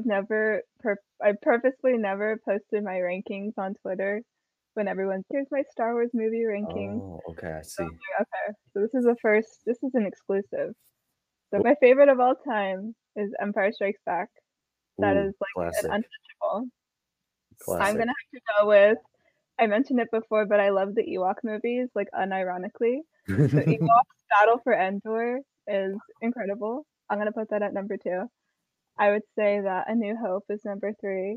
purposely never posted my rankings on Twitter when everyone's, here's my Star Wars movie ranking. Oh, okay, I see. Okay, so this is an exclusive. So my favorite of all time is Empire Strikes Back. That is like classic. An untouchable. Classic. I'm gonna have to go with, I mentioned it before, but I love the Ewok movies, like unironically. The Ewok's Battle for Endor is incredible. I'm gonna put that at number 2. I would say that A New Hope is number 3.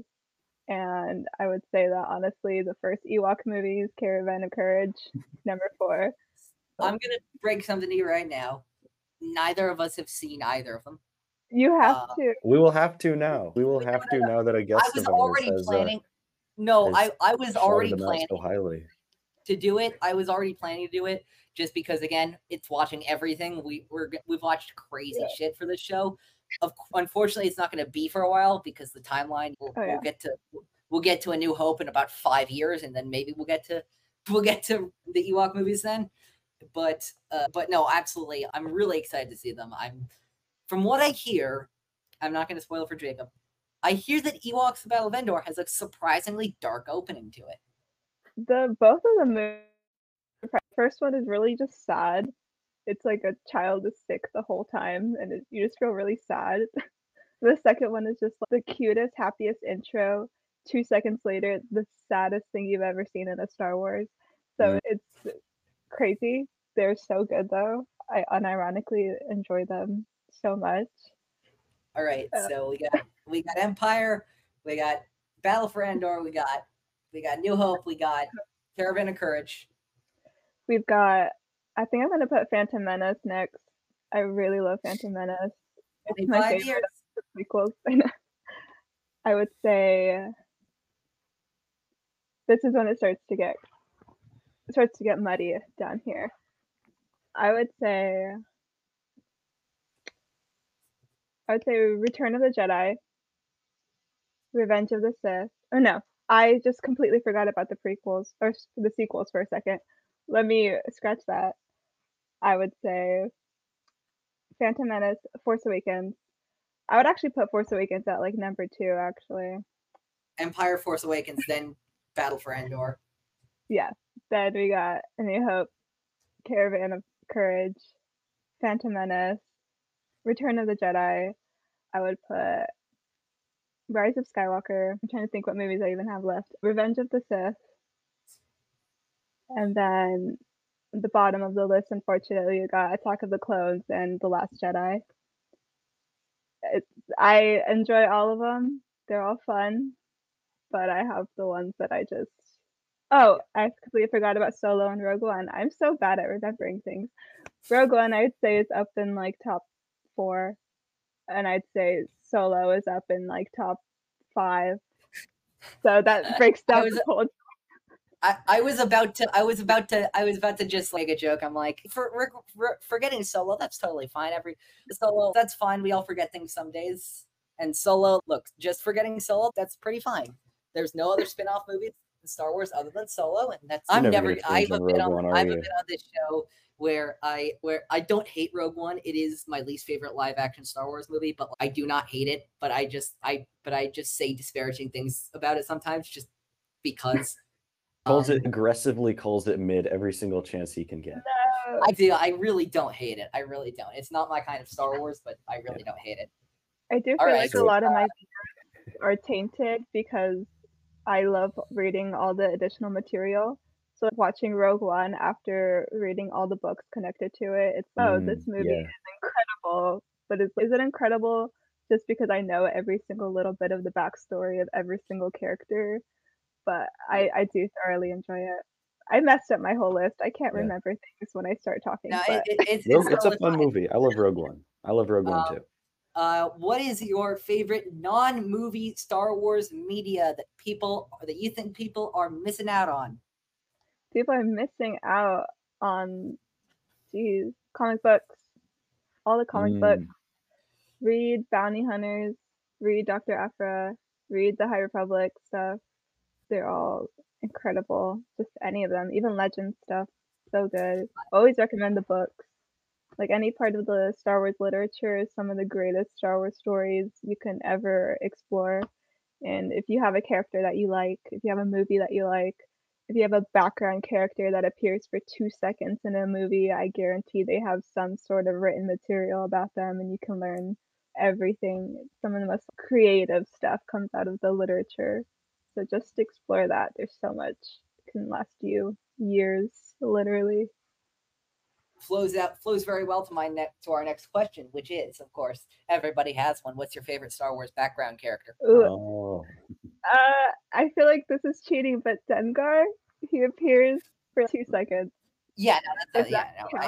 And I would say that honestly, the first Ewok movies, Caravan of Courage, number 4. I'm gonna break something to you right now. Neither of us have seen either of them. You have to. We will have to now. We will have to now that a guest of ours has planning. I was already planning so highly to do it. I was already planning to do it just because, again, it's watching everything. We've watched crazy shit for this show. Unfortunately, it's not going to be for a while because the timeline. We'll get to A New Hope in about 5 years, and then maybe we'll get to the Ewok movies then. But no, absolutely, I'm really excited to see them. From what I hear, I'm not going to spoil it for Jacob. I hear that Ewoks: The Battle of Endor has a surprisingly dark opening to it. Both of them. The first one is really just sad. It's like a child is sick the whole time, and you just feel really sad. The second one is just like the cutest, happiest intro. 2 seconds later, the saddest thing you've ever seen in a Star Wars. So it's crazy. They're so good, though. I unironically enjoy them so much. All right, so we got Empire, we got Battle for Endor, we got New Hope, we got Caravan of Courage. We've got, I think I'm gonna put Phantom Menace next. I really love Phantom Menace. It's my favorite of the prequels. I would say this is when it starts to get muddy down here. I would say Return of the Jedi, Revenge of the Sith. Oh no, I just completely forgot about the prequels or the sequels for a second. Let me scratch that. I would say Phantom Menace, Force Awakens. I would actually put Force Awakens at like number 2, actually. Empire, Force Awakens, then Battle for Endor. Yeah. Then we got A New Hope, Caravan of Courage, Phantom Menace, Return of the Jedi. I would put Rise of Skywalker. I'm trying to think what movies I even have left. Revenge of the Sith. And then the bottom of the list, unfortunately, you got Attack of the Clones and The Last Jedi. I enjoy all of them. They're all fun, but I have the ones that I just... Oh, I completely forgot about Solo and Rogue One. I'm so bad at remembering things. Rogue One, I'd say, is up in like top 4, and I'd say Solo is up in like top 5. So that breaks down the whole. I was about to just make a joke. I'm like, forgetting Solo, that's totally fine. Solo, that's fine. We all forget things some days. And Solo, look, just forgetting Solo, that's pretty fine. There's no other spin-off movies in Star Wars other than Solo, and that's I've been on this show where I don't hate Rogue One. It is my least favorite live action Star Wars movie, but I do not hate it. But I just say disparaging things about it sometimes just because. Aggressively calls it mid every single chance he can get. No. I do. I really don't hate it. I really don't. It's not my kind of Star Wars, but I really don't hate it. I do feel like a lot of my videos are tainted because I love reading all the additional material. So watching Rogue One after reading all the books connected to it, it's this movie is incredible. But is it incredible just because I know every single little bit of the backstory of every single character? But I do thoroughly enjoy it. I messed up my whole list. I can't remember things when I start talking. No, but... it's a fun movie. I love Rogue One. I love Rogue One too. What is your favorite non-movie Star Wars media that you think people are missing out on? People are missing out on, comic books. All the comic books. Read Bounty Hunters. Read Dr. Aphra. Read the High Republic stuff. They're all incredible. Just any of them. Even Legend stuff. So good. Always recommend the books. Like any part of the Star Wars literature is some of the greatest Star Wars stories you can ever explore. And if you have a character that you like, if you have a movie that you like, if you have a background character that appears for 2 seconds in a movie, I guarantee they have some sort of written material about them and you can learn everything. Some of the most creative stuff comes out of the literature. So just explore that. There's so much. It can last you years, literally. Flows very well to our next question, which is, of course, everybody has one. What's your favorite Star Wars background character? I feel like this is cheating, but Dengar, he appears for 2 seconds. Yeah, no, that's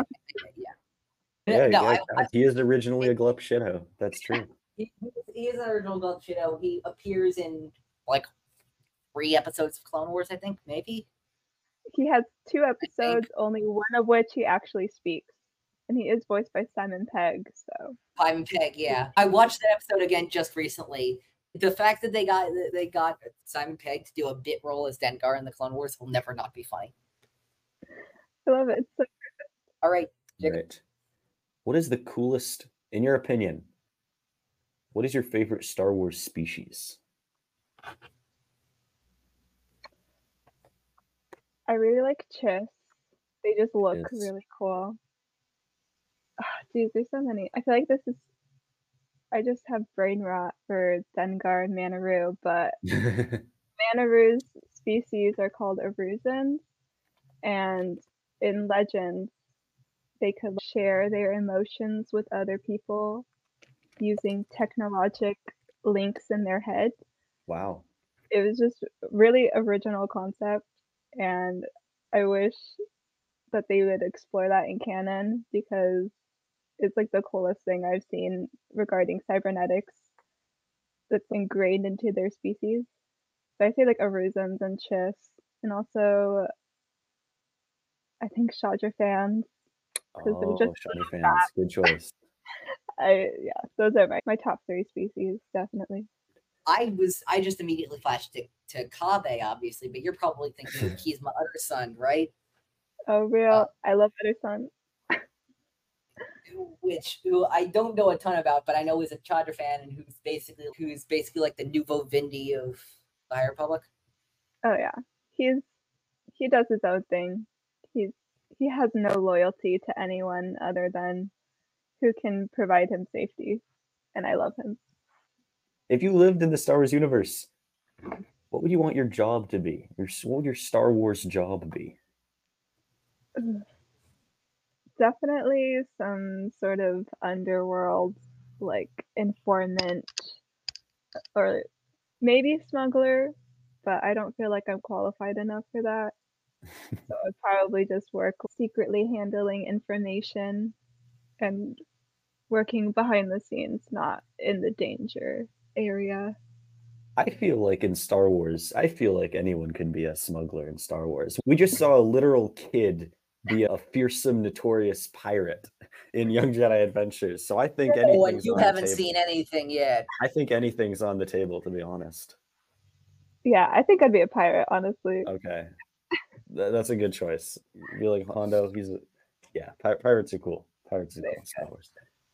he is originally a Glup Shitto. That's true. He is an original Glup Shitto. He appears in like 3 episodes of Clone Wars, I think, maybe. He has 2 episodes, only one of which he actually speaks. And he is voiced by Simon Pegg, so. Simon Pegg, yeah. I watched that episode again just recently. The fact that they got Simon Pegg to do a bit role as Dengar in the Clone Wars will never not be funny. I love it. So all right. Right. What is the coolest, in your opinion, what is your favorite Star Wars species? I really like Chiss. They just look really cool. Geez, there's so many. I feel like I just have brain rot for Dengar and Manaroo, but Manaroo's species are called Aruzans, and in Legends, they could share their emotions with other people using technologic links in their head. Wow. It was just really original concept. And I wish that they would explore that in canon because it's like the coolest thing I've seen regarding cybernetics that's ingrained into their species. So I say like Aruzans and Chiss, and also I think Shadra fans. Shadra fans, good choice. Those are my top 3 species, definitely. I just immediately flashed to Kabe, obviously, but you're probably thinking he's my other son, right? Oh, real. I love other son. who I don't know a ton about, but I know is a Chandra fan and who's basically like the nouveau Vindy of the High Republic. Oh yeah, he does his own thing. He has no loyalty to anyone other than who can provide him safety, and I love him. If you lived in the Star Wars universe, what would you want your job to be? What would your Star Wars job be? Definitely some sort of underworld, like informant, or maybe smuggler, but I don't feel like I'm qualified enough for that. So I'd probably just work secretly handling information and working behind the scenes, not in the danger area. I feel like in Star Wars, I feel like anyone can be a smuggler in Star Wars. We just saw a literal kid be a fearsome, notorious pirate in Young Jedi Adventures. So I think anything's you haven't seen anything yet. I think anything's on the table, to be honest. Yeah, I think I'd be a pirate, honestly. Okay. That's a good choice. You feel like Hondo, pirates are cool. Pirates are cool, Star Wars.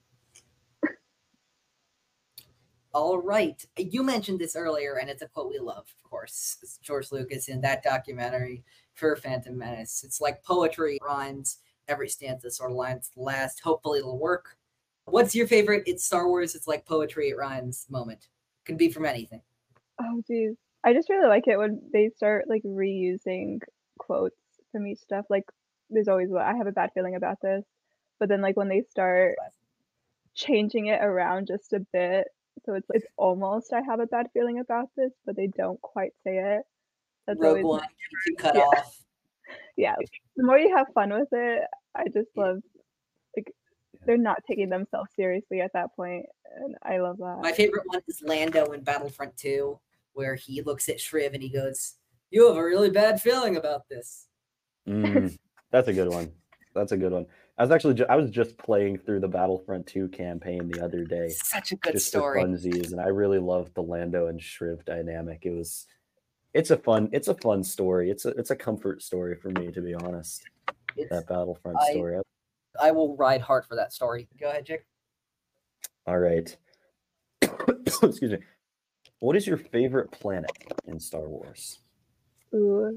All right. You mentioned this earlier, and it's a quote we love, of course. It's George Lucas in that documentary for Phantom Menace. It's like poetry, rhymes, every stanza sort of lines to last. Hopefully it'll work. What's your favorite It's Star Wars, it's like poetry, it rhymes moment? Can be from anything. Oh, geez. I just really like it when they start, like, reusing quotes from each stuff. Like, there's always I have a bad feeling about this. But then, like, when they start changing it around just a bit, so it's almost I have a bad feeling about this, but they don't quite say it. That's Rogue One, cut off. Yeah, the more you have fun with it, I just love, like, they're not taking themselves seriously at that point, and I love that. My favorite one is Lando in Battlefront 2, where he looks at Shriv and he goes, "You have a really bad feeling about this." That's a good one. That's a good one. I was just playing through the Battlefront 2 campaign the other day. Such a good story. For funsies, and I really loved the Lando and Shriv dynamic. It's a fun story. It's a comfort story for me, to be honest. That Battlefront story. I will ride hard for that story. Go ahead, Jake. All right. Excuse me. What is your favorite planet in Star Wars? Ooh.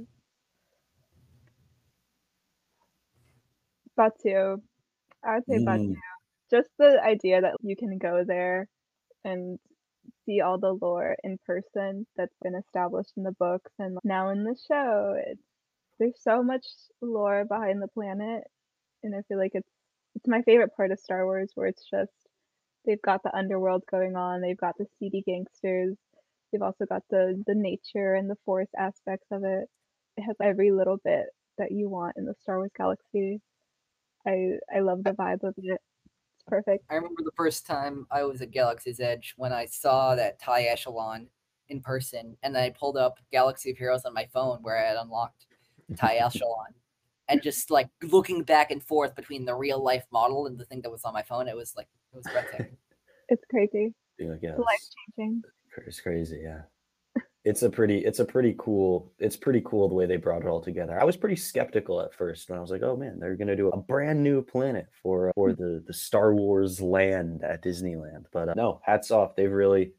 Batuu. I would say Batuu. Just the idea that you can go there and see all the lore in person that's been established in the books and now in the show. There's so much lore behind the planet, and I feel like it's my favorite part of Star Wars, where it's just they've got the underworld going on, they've got the seedy gangsters, they've also got the nature and the forest aspects of it. It has every little bit that you want in the Star Wars galaxy. I love the vibe of it. It's perfect. I remember the first time I was at Galaxy's Edge when I saw that TIE Echelon in person, and then I pulled up Galaxy of Heroes on my phone where I had unlocked TIE Echelon, and just like looking back and forth between the real life model and the thing that was on my phone, it was breathtaking. It's crazy. Yeah, it's life changing. It's crazy, yeah. It's pretty cool the way they brought it all together. I was pretty skeptical at first when I was like, oh man, they're gonna do a brand new planet for the Star Wars land at Disneyland. But no, hats off. Disney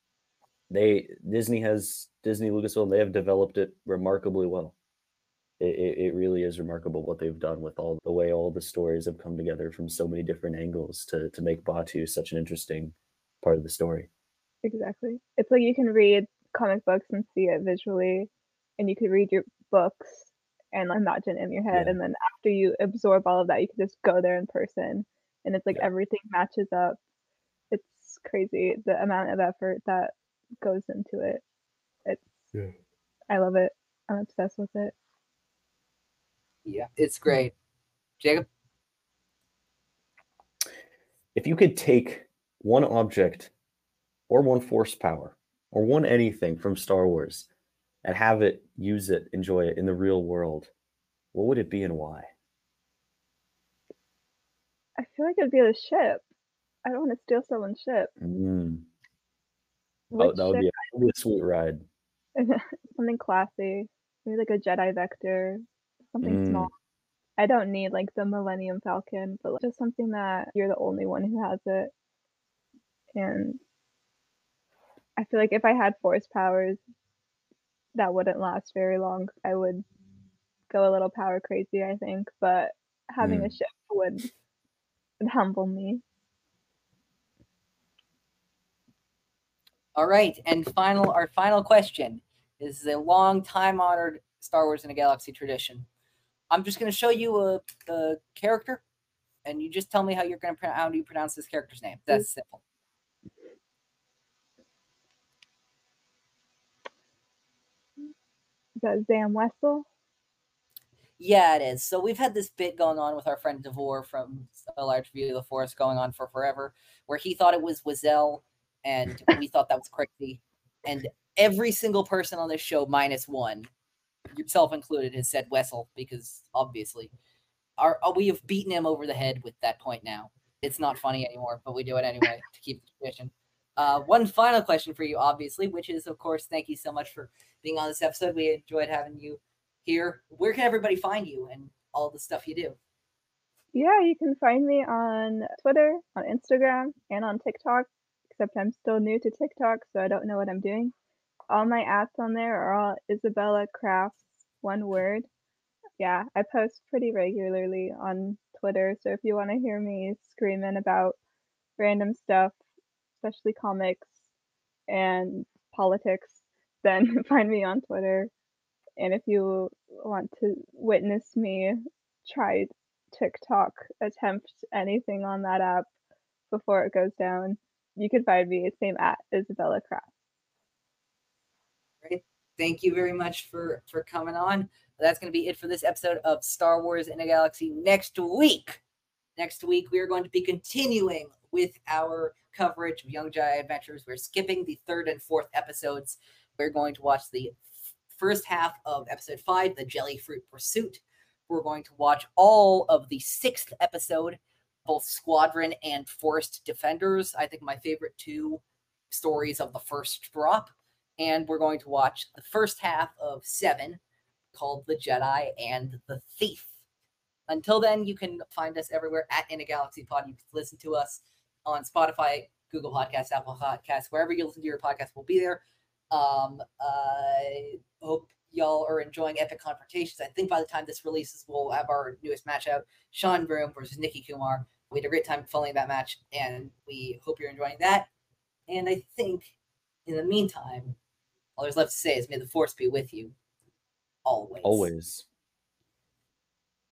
Lucasfilm, they have developed it remarkably well. It really is remarkable what they've done with all the way all the stories have come together from so many different angles to make Batuu such an interesting part of the story. Exactly. It's like you can read comic books and see it visually, and you could read your books and imagine in your head, and then after you absorb all of that, you can just go there in person, and it's like everything matches up. It's crazy the amount of effort that goes into it. I love it. I'm obsessed with it. Yeah, it's great. Jacob? If you could take one object or one force power or one anything from Star Wars and have it, use it, enjoy it in the real world, what would it be and why? I feel like it'd be the ship. I don't want to steal someone's ship. That would be a sweet ride. Something classy. Maybe like a Jedi Vector. Something small. I don't need like the Millennium Falcon, but just something that you're the only one who has it. And I feel like if I had force powers, that wouldn't last very long. I would go a little power crazy, I think, but having a ship would humble me. All right, and our final question is a long time honored Star Wars in a Galaxy tradition. I'm just going to show you a character, and you just tell me how do you pronounce this character's name. That's simple. Is that Zam Wesell? Yeah, it is. So we've had this bit going on with our friend Devore from A Large View of the Force going on for forever, where he thought it was Wazell, and we thought that was crazy. And every single person on this show, minus one, yourself included, has said Wessel, because obviously we have beaten him over the head with that point now. It's not funny anymore, but we do it anyway to keep the tradition. One final question for you, obviously, which is, of course, thank you so much for being on this episode. We enjoyed having you here. Where can everybody find you and all the stuff you do? Yeah, you can find me on Twitter, on Instagram, and on TikTok, except I'm still new to TikTok, so I don't know what I'm doing. All my ads on there are all Isabella Crafts, one word. Yeah, I post pretty regularly on Twitter, so if you want to hear me screaming about random stuff, especially comics and politics, then find me on Twitter. And if you want to witness me try TikTok, attempt anything on that app before it goes down, you can find me same at Isabella Craft. Great. Thank you very much for coming on. That's going to be it for this episode of Star Wars in a Galaxy. Next week, we are going to be continuing with our coverage of Young Jedi Adventures. We're skipping the 3rd and 4th episodes. We're going to watch the first half of episode 5, the Jellyfruit Pursuit. We're going to watch all of the 6th episode, both Squadron and Forest Defenders. I think my favorite 2 stories of the first drop. And we're going to watch the first half of 7, called The Jedi and the Thief. Until then, you can find us everywhere at In a Galaxy Pod. You can listen to us on Spotify, Google Podcasts, Apple Podcasts, wherever you listen to your podcast, we'll be there. I hope y'all are enjoying Epic Confrontations. I think by the time this releases, we'll have our newest match out, Sean Broom versus Nikki Kumar. We had a great time following that match, and we hope you're enjoying that. And I think, in the meantime, all there's left to say is may the Force be with you always. Always.